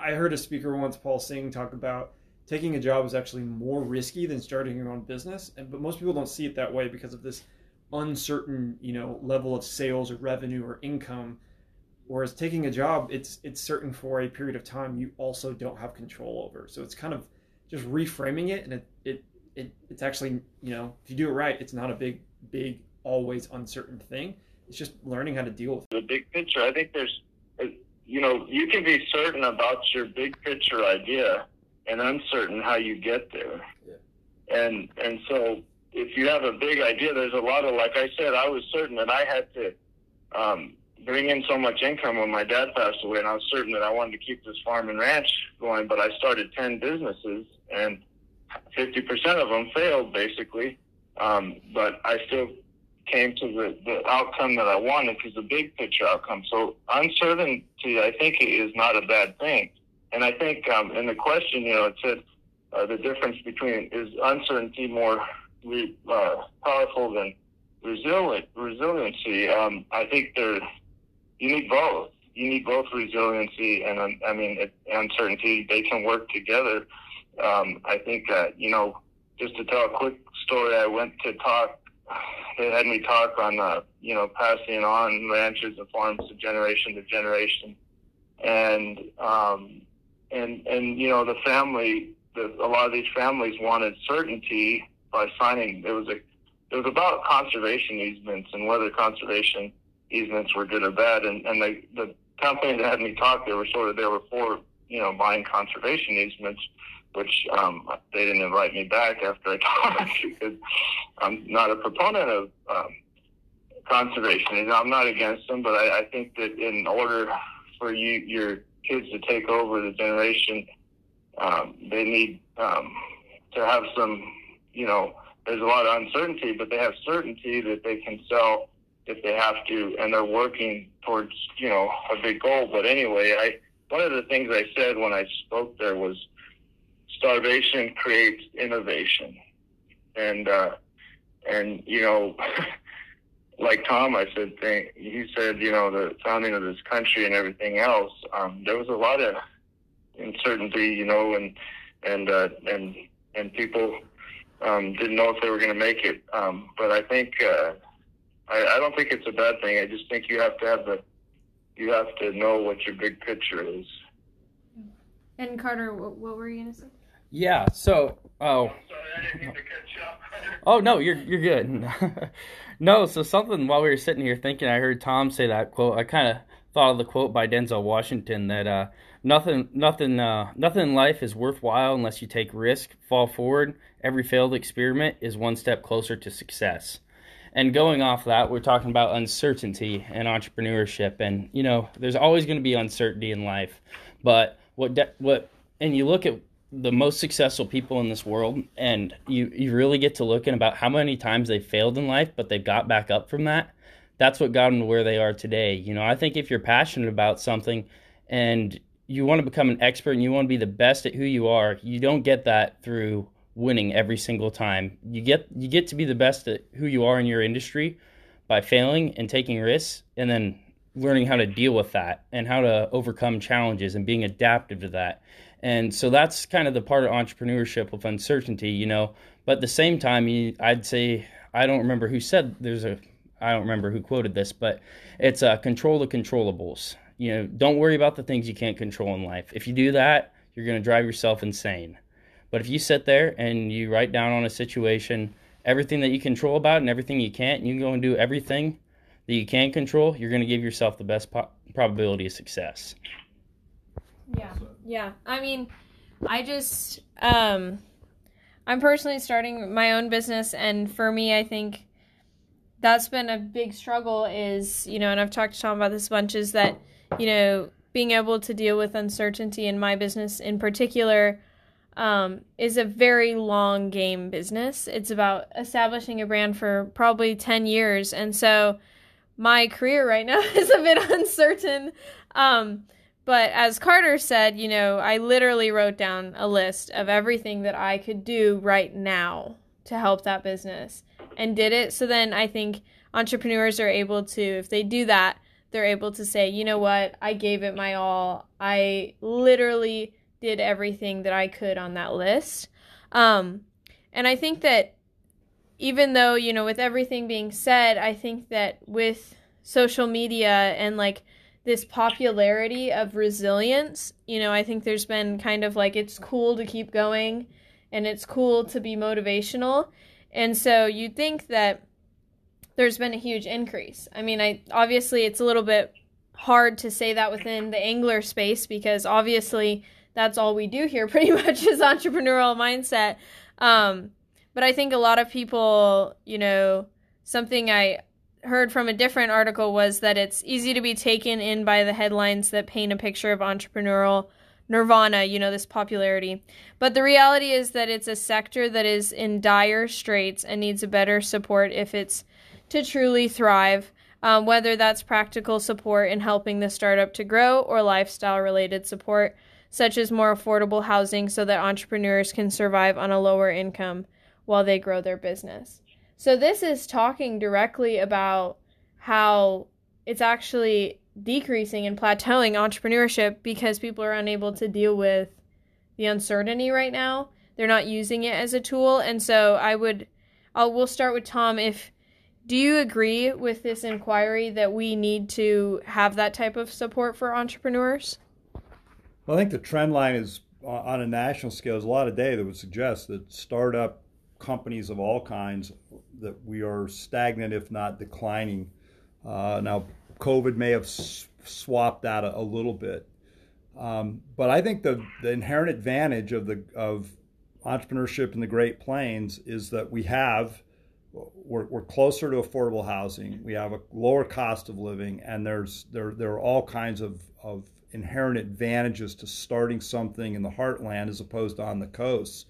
I heard a speaker once, Paul Singh, talk about taking a job is actually more risky than starting your own business. And but most people don't see it that way because of this uncertain, you know, level of sales or revenue or income. Whereas taking a job, it's it's certain for a period of time you also don't have control over. So it's kind of just reframing it, and it it, it it's actually, you know, if you do it right, it's not a big big always uncertain thing. It's just learning how to deal with it. The big picture, I think there's, you know, you can be certain about your big picture idea and uncertain how you get there. Yeah. And and so if you have a big idea, there's a lot of, like I said, I was certain that I had to um, bring in so much income when my dad passed away, and I was certain that I wanted to keep this farm and ranch going, but I started ten businesses, and fifty percent of them failed, basically. Um, but I still came to the, the outcome that I wanted, because the big picture outcome. So uncertainty, I think, is not a bad thing. And I think um, in the question, you know, it said uh, the difference between, is uncertainty more re, uh, powerful than resilient, resiliency? Um, I think they're, you need both. You need both resiliency and, um, I mean, it, uncertainty. They can work together. Um, I think that, you know, just to tell a quick story, I went to talk, they had me talk on, uh, you know, passing on ranches and farms to generation to generation. And, um, and, and, you know, the family, the, a lot of these families wanted certainty by signing. It was a, it was about conservation easements and whether conservation easements were good or bad. And, and the, the company that had me talk, they were sort of, they were for, you know, buying conservation easements, which um, they didn't invite me back after I talked, because I'm not a proponent of um, conservation. You know, I'm not against them, but I, I think that in order for you, your kids to take over the generation, um, they need um, to have some, you know, there's a lot of uncertainty, but they have certainty that they can sell if they have to, and they're working towards, you know, a big goal. But anyway, I one of the things I said when I spoke there was, starvation creates innovation. And, uh, and, you know, like Tom, I said, thing, he said, you know, the founding of this country and everything else, um, there was a lot of uncertainty, you know, and, and, uh, and, and people, um, didn't know if they were going to make it. Um, but I think, uh, I, I don't think it's a bad thing. I just think you have to have the, you have to know what your big picture is. And Carter, what, what were you going to say? Yeah, so, oh. I'm sorry, I didn't mean to cut you off. Oh, no, you're you're good. No, so something while we were sitting here thinking, I heard Tom say that quote. I kind of thought of the quote by Denzel Washington that uh, nothing, nothing, uh, nothing in life is worthwhile unless you take risk, fall forward. Every failed experiment is one step closer to success. And going off that, we're talking about uncertainty and entrepreneurship, and you know, there's always going to be uncertainty in life, but what de- what and you look at the most successful people in this world, and you, you really get to looking about how many times they failed in life, but they got back up from that. That's what got them to where they are today. You know, I think if you're passionate about something and you want to become an expert and you want to be the best at who you are, you don't get that through winning every single time. You get you get to be the best at who you are in your industry by failing and taking risks, and then learning how to deal with that and how to overcome challenges and being adaptive to that. And so that's kind of the part of entrepreneurship with uncertainty, you know. But at the same time, you, I'd say, I don't remember who said, there's a, I don't remember who quoted this, but it's uh, control the controllables. You know, don't worry about the things you can't control in life. If you do that, you're going to drive yourself insane. But if you sit there and you write down on a situation everything that you control about and everything you can't, and you go and do everything that you can control, you're going to give yourself the best po- probability of success. Yeah, yeah. I mean, I just, um, I'm personally starting my own business, and for me, I think that's been a big struggle is, you know, and I've talked to Tom about this a bunch, is that, you know, being able to deal with uncertainty in my business in particular um, is a very long game business. It's about establishing a brand for probably ten years, and so my career right now is a bit uncertain. Um, But as Carter said, you know, I literally wrote down a list of everything that I could do right now to help that business and did it. So then I think entrepreneurs are able to, if they do that, they're able to say, you know what, I gave it my all. I literally did everything that I could on that list. Um, and I think that even though, you know, with everything being said, I think that with social media and like this popularity of resilience, you know, I think there's been kind of like, it's cool to keep going and it's cool to be motivational. And so you'd think that there's been a huge increase. I mean, I obviously it's a little bit hard to say that within the angler space because obviously that's all we do here pretty much is entrepreneurial mindset. Um, but I think a lot of people, you know, something I heard from a different article was that it's easy to be taken in by the headlines that paint a picture of entrepreneurial nirvana, you know, this popularity. But the reality is that it's a sector that is in dire straits and needs a better support if it's to truly thrive, um, whether that's practical support in helping the startup to grow or lifestyle-related support, such as more affordable housing so that entrepreneurs can survive on a lower income while they grow their business. So this is talking directly about how it's actually decreasing and plateauing entrepreneurship because people are unable to deal with the uncertainty right now. They're not using it as a tool. And so I would, I'll, we'll start with Tom. If, do you agree with this inquiry that we need to have that type of support for entrepreneurs? Well, I think the trend line is uh, on a national scale. There's a lot of data that would suggest that startup companies of all kinds, that we are stagnant, if not declining. Uh, now, COVID may have s- swapped that a, a little bit. Um, but I think the, the inherent advantage of the of entrepreneurship in the Great Plains is that we have, we're, we're closer to affordable housing, we have a lower cost of living, and there's there there are all kinds of, of inherent advantages to starting something in the heartland as opposed to on the coast.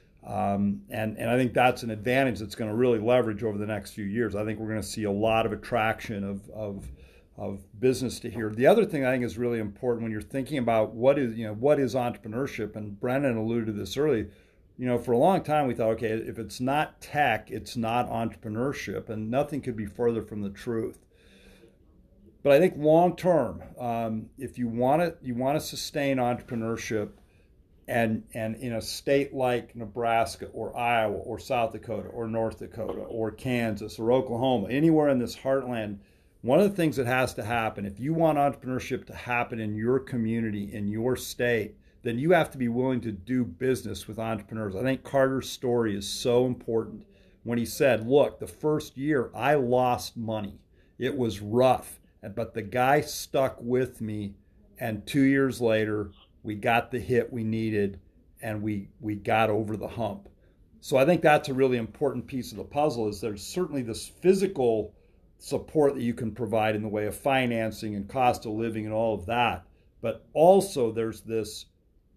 Um, and, and I think that's an advantage that's going to really leverage over the next few years. I think we're going to see a lot of attraction of, of, of business to here. The other thing I think is really important when you're thinking about what is, you know, what is entrepreneurship, and Brennan alluded to this early, you know, for a long time we thought, okay, if it's not tech, it's not entrepreneurship, and nothing could be further from the truth. But I think long term, um, if you want to, you want to sustain entrepreneurship, And and in a state like Nebraska or Iowa or South Dakota or North Dakota or Kansas or Oklahoma, anywhere in this heartland, one of the things that has to happen, if you want entrepreneurship to happen in your community, in your state, then you have to be willing to do business with entrepreneurs. I think Carter's story is so important when he said, look, the first year I lost money. It was rough, but the guy stuck with me, and two years later, we got the hit we needed, and we, we got over the hump. So I think that's a really important piece of the puzzle, is there's certainly this physical support that you can provide in the way of financing and cost of living and all of that. But also there's this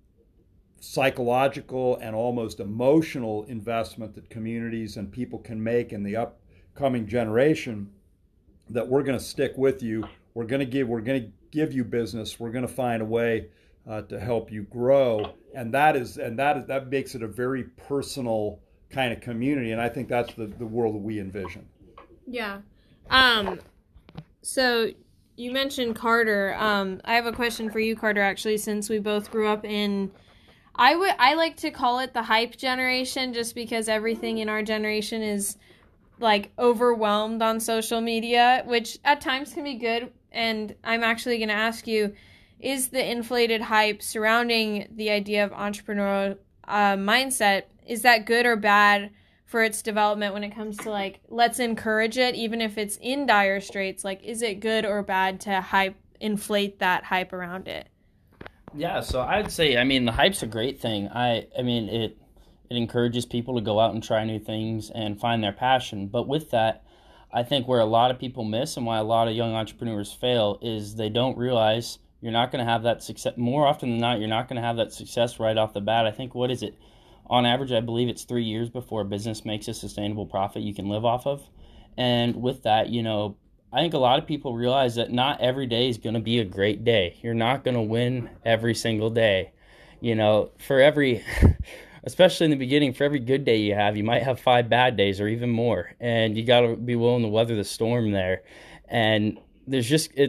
psychological and almost emotional investment that communities and people can make in the upcoming generation, that we're going to stick with you. We're going to give, we're going to give you business. We're going to find a way Uh, to help you grow, and that is and that is that makes it a very personal kind of community, and I think that's the, the world that we envision. Yeah. Um. So you mentioned Carter. Um. I have a question for you, Carter. Actually, since we both grew up in, I would I like to call it the hype generation, just because everything in our generation is like overwhelmed on social media, which at times can be good. And I'm actually going to ask you, is the inflated hype surrounding the idea of entrepreneurial uh, mindset, is that good or bad for its development when it comes to, like, let's encourage it, even if it's in dire straits? Like, is it good or bad to hype, inflate that hype around it? Yeah, so I'd say, I mean, the hype's a great thing. I, I mean, it it encourages people to go out and try new things and find their passion. But with that, I think where a lot of people miss and why a lot of young entrepreneurs fail is they don't realize you're not going to have that success. More often than not, you're not going to have that success right off the bat. I think, what is it? On average, I believe it's three years before a business makes a sustainable profit you can live off of. And with that, you know, I think a lot of people realize that not every day is going to be a great day. You're not going to win every single day. You know, for every, especially in the beginning, for every good day you have, you might have five bad days or even more. And you got to be willing to weather the storm there. And there's just, it's,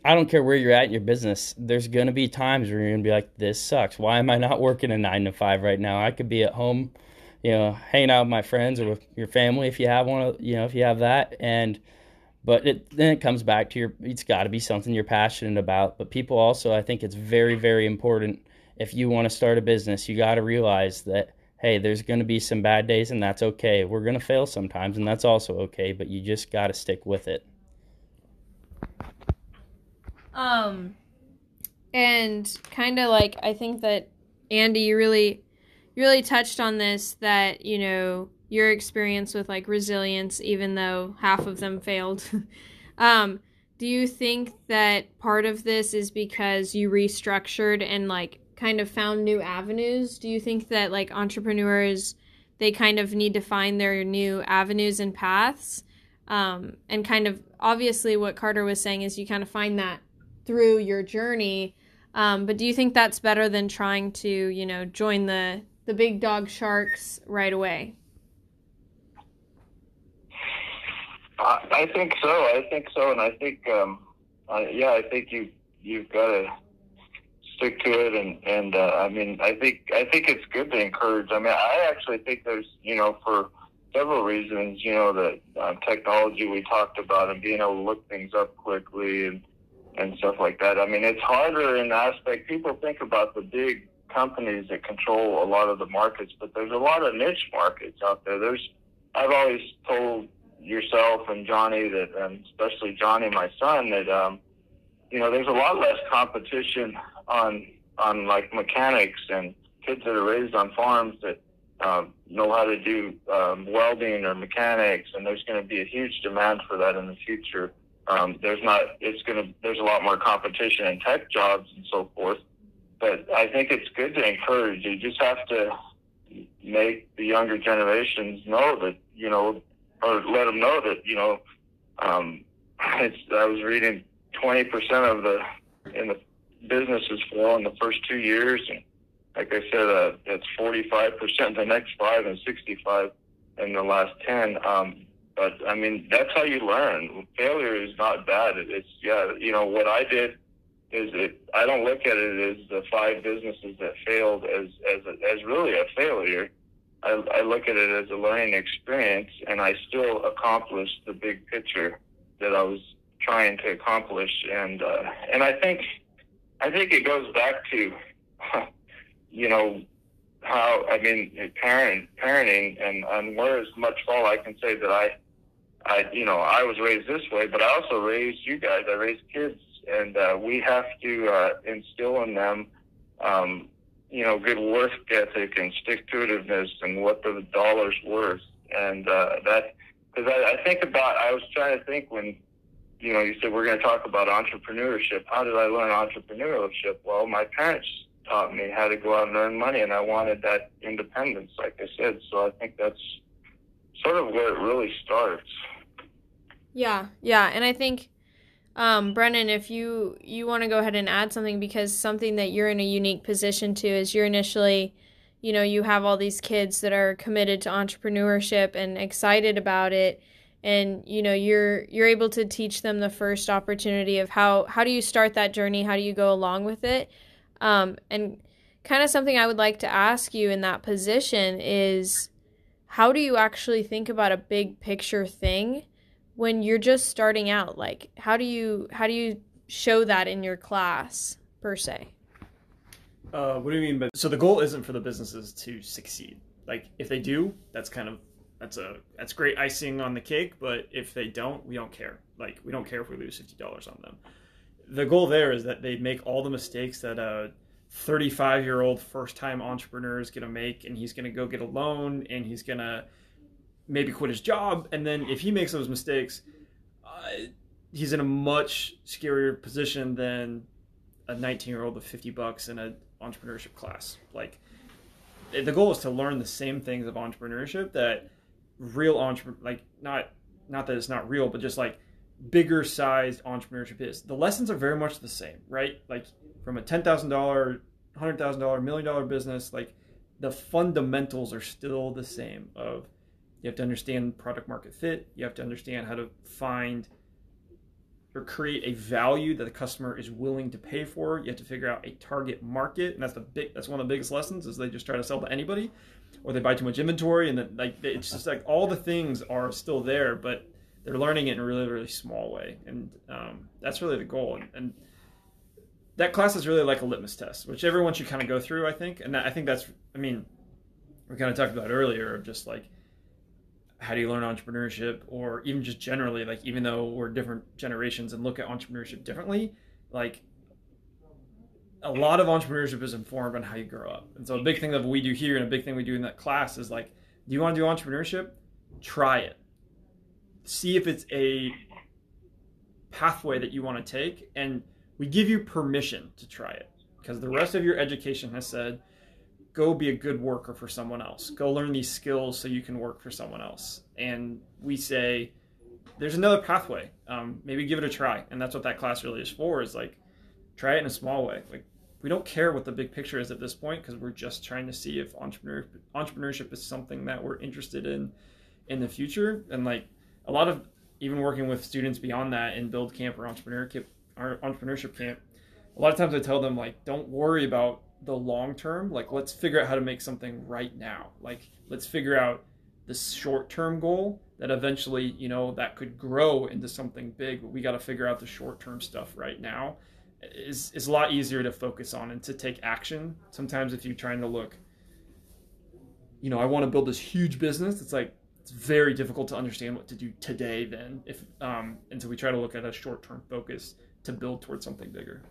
I don't care where you're at in your business. There's going to be times where you're going to be like, this sucks. Why am I not working a nine to five right now? I could be at home, you know, hanging out with my friends or with your family if you have one, you know, if you have that. And, but it, then it comes back to your, it's got to be something you're passionate about. But people also, I think it's very, very important if you want to start a business, you got to realize that, hey, there's going to be some bad days and that's okay. We're going to fail sometimes and that's also okay, but you just got to stick with it. Um, and kind of like, I think that Andy, you really, you really touched on this, that, you know, your experience with like resilience, even though half of them failed. um, do you think that part of this is because you restructured and like kind of found new avenues? Do you think that like entrepreneurs, they kind of need to find their new avenues and paths? Um, and kind of obviously what Carter was saying is you kind of find that through your journey. Um, but do you think that's better than trying to, you know, join the, the big dog sharks right away? I, I think so. I think so. And I think, um, uh, yeah, I think you, you've got to stick to it. And, and, uh, I mean, I think, I think it's good to encourage. I mean, I actually think there's, you know, for several reasons, you know, the uh, technology we talked about and being able to look things up quickly and, and stuff like that. I mean, it's harder in the aspect, people think about the big companies that control a lot of the markets, but there's a lot of niche markets out there. There's, I've always told yourself and Johnny that, and especially Johnny, my son, that, um, you know, there's a lot less competition on, on like mechanics and kids that are raised on farms that um, know how to do um, welding or mechanics, and there's going to be a huge demand for that in the future. Um, there's not, it's going to, there's a lot more competition in tech jobs and so forth. But I think it's good to encourage. You just have to make the younger generations know that, you know, or let them know that, you know, um, it's, I was reading twenty percent of the, in the businesses fail in the first two years. And like I said, uh, it's forty-five percent the next five and sixty-five in the last ten. Um, But, I mean, that's how you learn. Failure is not bad. It's, yeah, you know, what I did is it, I don't look at it as the five businesses that failed as, as, a, as really a failure. I, I look at it as a learning experience, and I still accomplished the big picture that I was trying to accomplish. And, uh, and I think, I think it goes back to, you know, how, I mean, parent, parenting, and, and where as much fault I can say that I, I, you know, I was raised this way, but I also raised you guys. I raised kids, and uh, we have to uh, instill in them, um, you know, good work ethic and stick-to-itiveness and what the dollar's worth. And uh, that, because I, I think about, I was trying to think when, you know, you said we're going to talk about entrepreneurship. How did I learn entrepreneurship? Well, my parents taught me how to go out and earn money, and I wanted that independence, like I said. So I think that's sort of where it really starts. Yeah, yeah, and I think, um, Brennan, if you, you want to go ahead and add something, because something that you're in a unique position to is you're initially, you know, you have all these kids that are committed to entrepreneurship and excited about it, and, you know, you're you're able to teach them the first opportunity of how, how do you start that journey, how do you go along with it, um, and kind of something I would like to ask you in that position is, how do you actually think about a big picture thing when you're just starting out? Like, how do you how do you show that in your class, per se? Uh, what do you mean by, so the goal isn't for the businesses to succeed. Like, if they do, that's kind of, that's a, that's great icing on the cake, but if they don't, we don't care. Like, we don't care if we lose fifty dollars on them. The goal there is that they make all the mistakes that a thirty-five-year-old first-time entrepreneur is going to make, and he's going to go get a loan, and he's going to maybe quit his job, and then if he makes those mistakes, uh, he's in a much scarier position than a nineteen-year-old with fifty bucks in an entrepreneurship class. Like, the goal is to learn the same things of entrepreneurship that real entrepreneur, like, not not that it's not real, but just like bigger sized entrepreneurship is. The lessons are very much the same, right? Like, from a ten thousand dollars, one hundred thousand dollars, million dollar business, like, the fundamentals are still the same. Of, you have to understand product market fit. You have to understand how to find or create a value that the customer is willing to pay for. You have to figure out a target market, and that's the big. That's one of the biggest lessons is they just try to sell to anybody, or they buy too much inventory, and then like it's just like all the things are still there, but they're learning it in a really really small way, and um, that's really the goal. And, and that class is really like a litmus test, which everyone should kind of go through, I think. And that, I think that's, I mean, we kind of talked about earlier of just like, how do you learn entrepreneurship, or even just generally, like, even though we're different generations and look at entrepreneurship differently, like a lot of entrepreneurship is informed on how you grow up. And so a big thing that we do here and a big thing we do in that class is like, do you want to do entrepreneurship? Try it. See if it's a pathway that you want to take, and we give you permission to try it, because the rest of your education has said, go be a good worker for someone else. Go learn these skills so you can work for someone else. And we say, there's another pathway. Um, maybe give it a try. And that's what that class really is for, is like, try it in a small way. Like, we don't care what the big picture is at this point, because we're just trying to see if entrepreneur, entrepreneurship is something that we're interested in in the future. And like a lot of, even working with students beyond that in Build Camp or Entrepreneur Camp, our entrepreneurship camp, a lot of times I tell them, like, don't worry about the long term. Like, let's figure out how to make something right now. Like, let's figure out the short term goal that eventually, you know, that could grow into something big, but we got to figure out the short term stuff right now. Is is a lot easier to focus on and to take action. Sometimes if you're trying to look, you know, I want to build this huge business, it's like, it's very difficult to understand what to do today then, if um and so we try to look at a short term focus to build towards something bigger.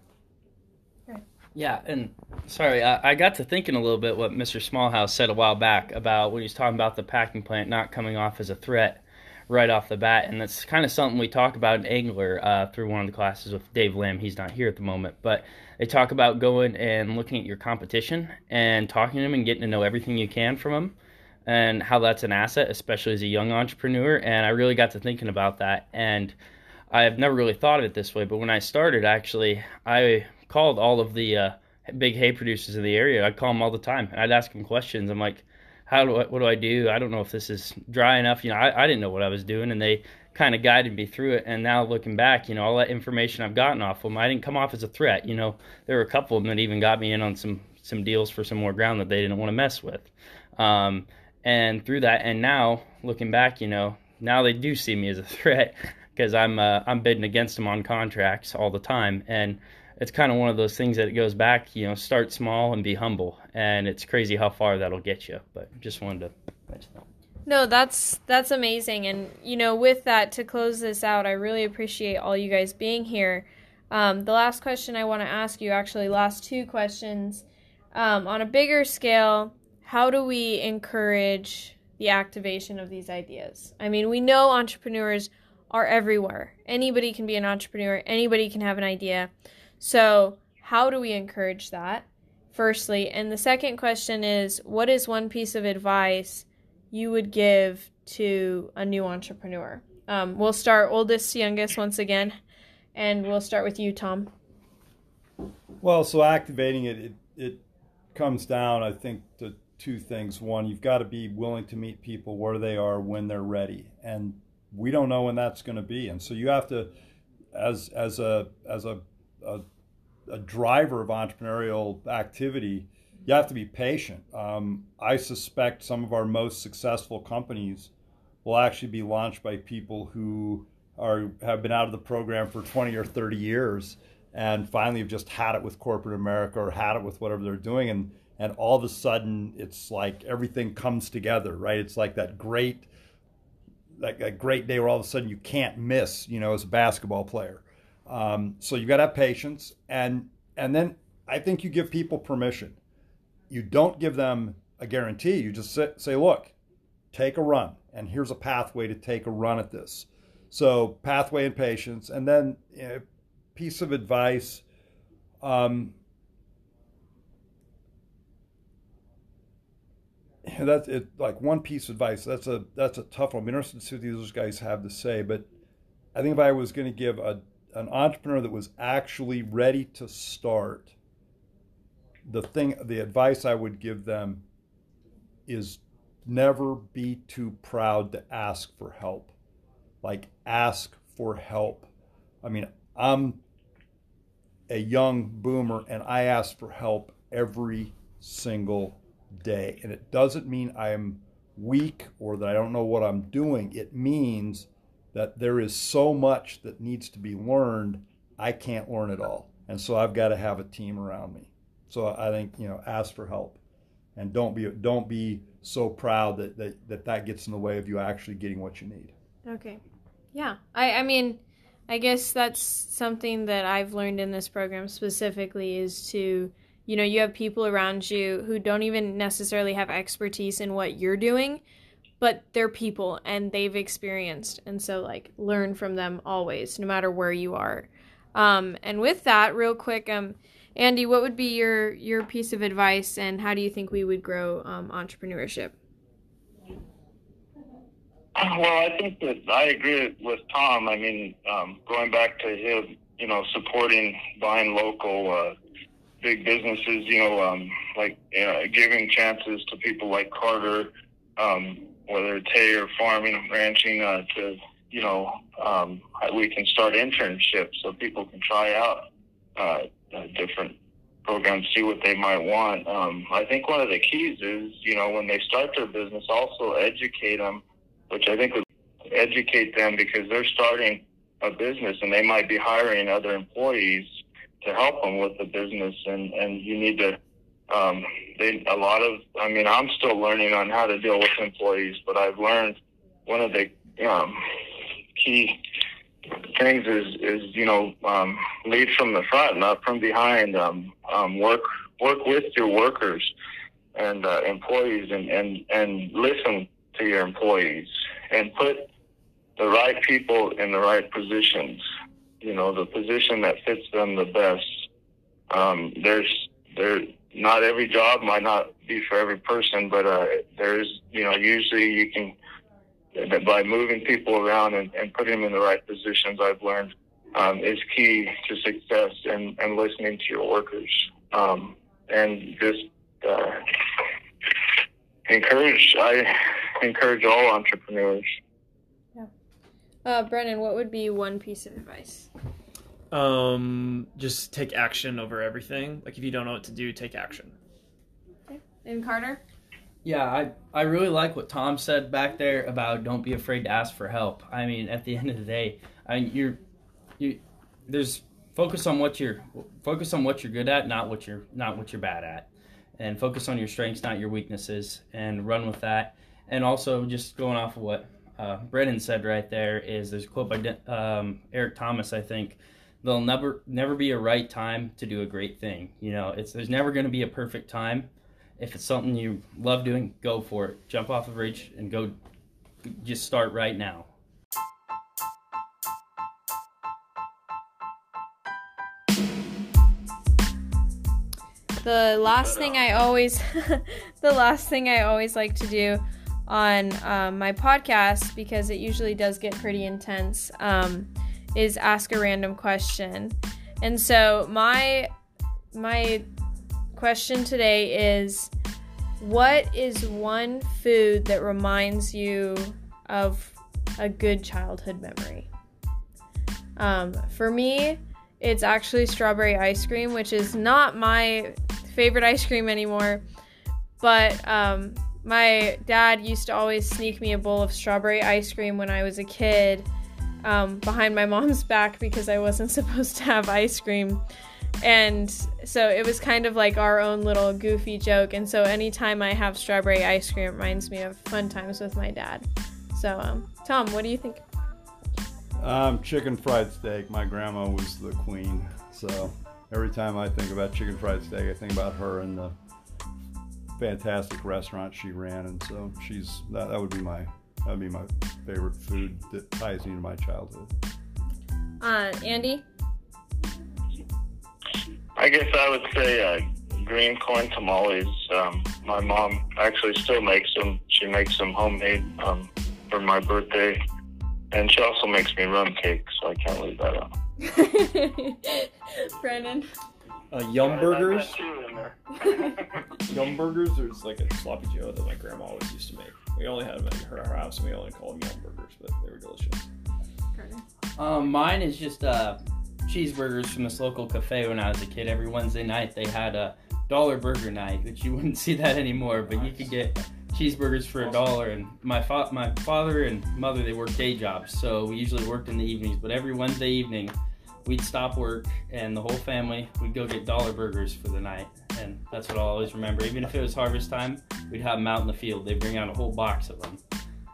Yeah, and sorry, I, I got to thinking a little bit what Mister Smallhouse said a while back about when he was talking about the packing plant not coming off as a threat right off the bat, and that's kind of something we talk about in Angler uh, through one of the classes with Dave Lamb. He's not here at the moment, but they talk about going and looking at your competition and talking to them and getting to know everything you can from them, and how that's an asset, especially as a young entrepreneur. And I really got to thinking about that, and I've never really thought of it this way, but when I started, actually, I called all of the uh, big hay producers in the area. I'd call them all the time, and I'd ask them questions. I'm like, how do I, what do I do? I don't know if this is dry enough. You know, I, I didn't know what I was doing, and they kind of guided me through it. And now looking back, you know, all that information I've gotten off them, I didn't come off as a threat. You know, there were a couple of them that even got me in on some, some deals for some more ground that they didn't want to mess with. Um, and through that, and now looking back, you know, now they do see me as a threat, because I'm uh, I'm bidding against them on contracts all the time. And it's kind of one of those things that it goes back, you know, start small and be humble. And it's crazy how far that'll get you. But just wanted to mention that. No, that's that's amazing. And, you know, with that, to close this out, I really appreciate all you guys being here. Um, the last question I want to ask you, actually, last two questions. Um, on a bigger scale, how do we encourage the activation of these ideas? I mean, we know entrepreneurs are everywhere. Anybody can be an entrepreneur. Anybody can have an idea. So how do we encourage that, firstly? And the second question is, what is one piece of advice you would give to a new entrepreneur? Um, we'll start oldest to youngest once again, and we'll start with you, Tom. Well, so activating it, it, it comes down, I think, to two things. One, you've got to be willing to meet people where they are when they're ready. And we don't know when that's going to be. And so you have to, as as a as a, a, a driver of entrepreneurial activity, you have to be patient. Um, I suspect some of our most successful companies will actually be launched by people who are have been out of the program for twenty or thirty years and finally have just had it with corporate America or had it with whatever they're doing. And, and all of a sudden, it's like everything comes together, right? It's like that great like a great day where all of a sudden you can't miss, you know, as a basketball player. Um, so you got to have patience. And, and then I think you give people permission. You don't give them a guarantee. You just say, say, look, take a run. And here's a pathway to take a run at this. So pathway and patience. And then a piece of advice, um, that's it. Like one piece of advice. That's a that's a tough one. I'm interested to see what these guys have to say. But I think if I was going to give a an entrepreneur that was actually ready to start, the thing, the advice I would give them is never be too proud to ask for help. Like ask for help. I mean, I'm a young boomer and I ask for help every single day. And it doesn't mean I'm weak or that I don't know what I'm doing. It means that there is so much that needs to be learned. I can't learn it all. And so I've got to have a team around me. So I think, you know, ask for help, and don't be don't be so proud that that, that, that gets in the way of you actually getting what you need. Okay. Yeah. I, I mean, I guess that's something that I've learned in this program specifically is to, you know, you have people around you who don't even necessarily have expertise in what you're doing, but they're people and they've experienced. And so, like, learn from them always, no matter where you are. Um, and with that, real quick, um, Andy, what would be your, your piece of advice, and how do you think we would grow um, entrepreneurship? Well, I think that I agree with Tom. I mean, um, going back to him, you know, supporting buying local uh, big businesses, you know, um, like uh, giving chances to people like Carter, um, whether it's hay or farming, ranching, uh, to, you know, um, we can start internships so people can try out uh, uh, different programs, see what they might want. Um, I think one of the keys is, you know, when they start their business, also educate them, which I think would educate them because they're starting a business and they might be hiring other employees to help them with the business. And, and you need to, um, they, a lot of, I mean, I'm still learning on how to deal with employees, but I've learned one of the um, key things is, is, you know, um, lead from the front, not from behind. Um, um, work, work with your workers and uh, employees and, and, and listen to your employees and put the right people in the right positions, you know, the position that fits them the best. Um, there's, there, not every job might not be for every person, but uh, there's, you know, usually you can, by moving people around and, and putting them in the right positions, I've learned um, is key to success, and, and listening to your workers. Um, and just uh, encourage, I encourage all entrepreneurs. Yeah. Uh, Brennan, what would be one piece of advice? Um, just take action over everything. Like, if you don't know what to do, take action. Okay. And Carter? Yeah, I, I really like what Tom said back there about don't be afraid to ask for help. I mean, at the end of the day, I mean, you're you there's focus on what you're focus on what you're good at, not what you're not what you're bad at, and focus on your strengths, not your weaknesses, and run with that. And also, just going off of what uh, Brennan said right there, is there's a quote by um, Eric Thomas, I think. There'll never never be a right time to do a great thing. You know, it's there's never going to be a perfect time. If it's something you love doing, go for it. Jump off of reach and go. Just start right now. The last thing I always, the last thing I always like to do on um, my podcast, because it usually does get pretty intense, um, is ask a random question. And so my my question today is, what is one food that reminds you of a good childhood memory? Um, for me, it's actually strawberry ice cream, which is not my favorite ice cream anymore. But um, my dad used to always sneak me a bowl of strawberry ice cream when I was a kid um, behind my mom's back because I wasn't supposed to have ice cream. And so it was kind of like our own little goofy joke. And so anytime I have strawberry ice cream, it reminds me of fun times with my dad. So, um, Tom, what do you think? Um, chicken fried steak. My grandma was the queen. So every time I think about chicken fried steak, I think about her and the fantastic restaurant she ran. And so she's that, that would be my that would be my favorite food that ties me to my childhood. Uh, Andy? I guess I would say uh, green corn tamales. Um, my mom actually still makes them. She makes them homemade um, for my birthday. And she also makes me rum cake, so I can't leave that out. Brennan? Uh, Yum Burgers. Burgers. Yum Burgers, there's like a sloppy Joe that my grandma always used to make. We only had them at her house, and we only called them Yum Burgers, but they were delicious. Um, mine is just uh, cheeseburgers from this local cafe. When I was a kid, every Wednesday night they had a dollar burger night, which you wouldn't see that anymore. But you could get cheeseburgers for a dollar. And my fa- my father and mother, they worked day jobs, so we usually worked in the evenings. But every Wednesday evening, we'd stop work and the whole family would go get dollar burgers for the night. And that's what I'll always remember. Even if it was harvest time, we'd have them out in the field. They'd bring out a whole box of them.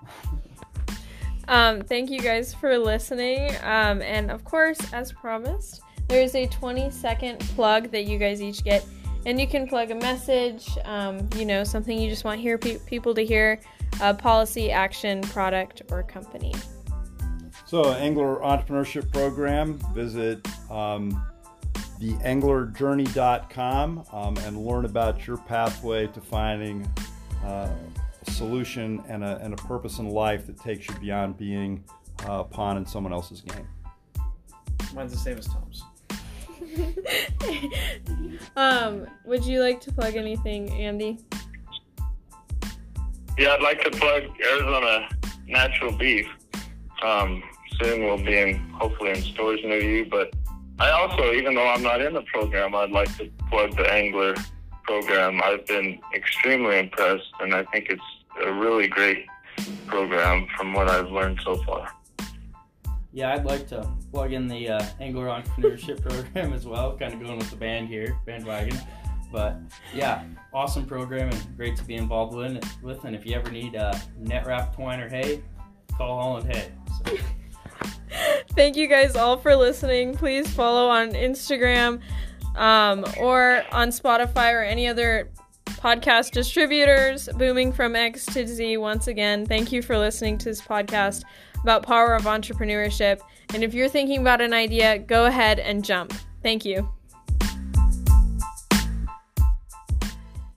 Um, thank you guys for listening. Um, and of course, as promised, there's a twenty second plug that you guys each get. And you can plug a message, um, you know, something you just want hear pe- people to hear, a policy, action, product, or company. So, Angler Entrepreneurship Program, visit um, the angler journey dot com um, and learn about your pathway to finding uh, a solution and a, and a purpose in life that takes you beyond being uh, a pawn in someone else's game. Mine's the same as Tom's. um, would you like to plug anything, Andy? Yeah, I'd like to plug Arizona Natural Beef. Um, soon we'll be in, hopefully in stores near you, but I also, even though I'm not in the program, I'd like to plug the Angler program. I've been extremely impressed, and I think it's a really great program from what I've learned so far. Yeah, I'd like to plug in the uh, Angler Entrepreneurship Program as well, kind of going with the band here, bandwagon. But yeah, awesome program and great to be involved with. with. And if you ever need uh, net wrap twine or hay, call Holland Hay. So. Thank you guys all for listening. Please follow on Instagram um, or on Spotify or any other podcast distributors. Booming from X to Z. Once again, thank you for listening to this podcast about power of entrepreneurship. And if you're thinking about an idea, go ahead and jump. Thank you.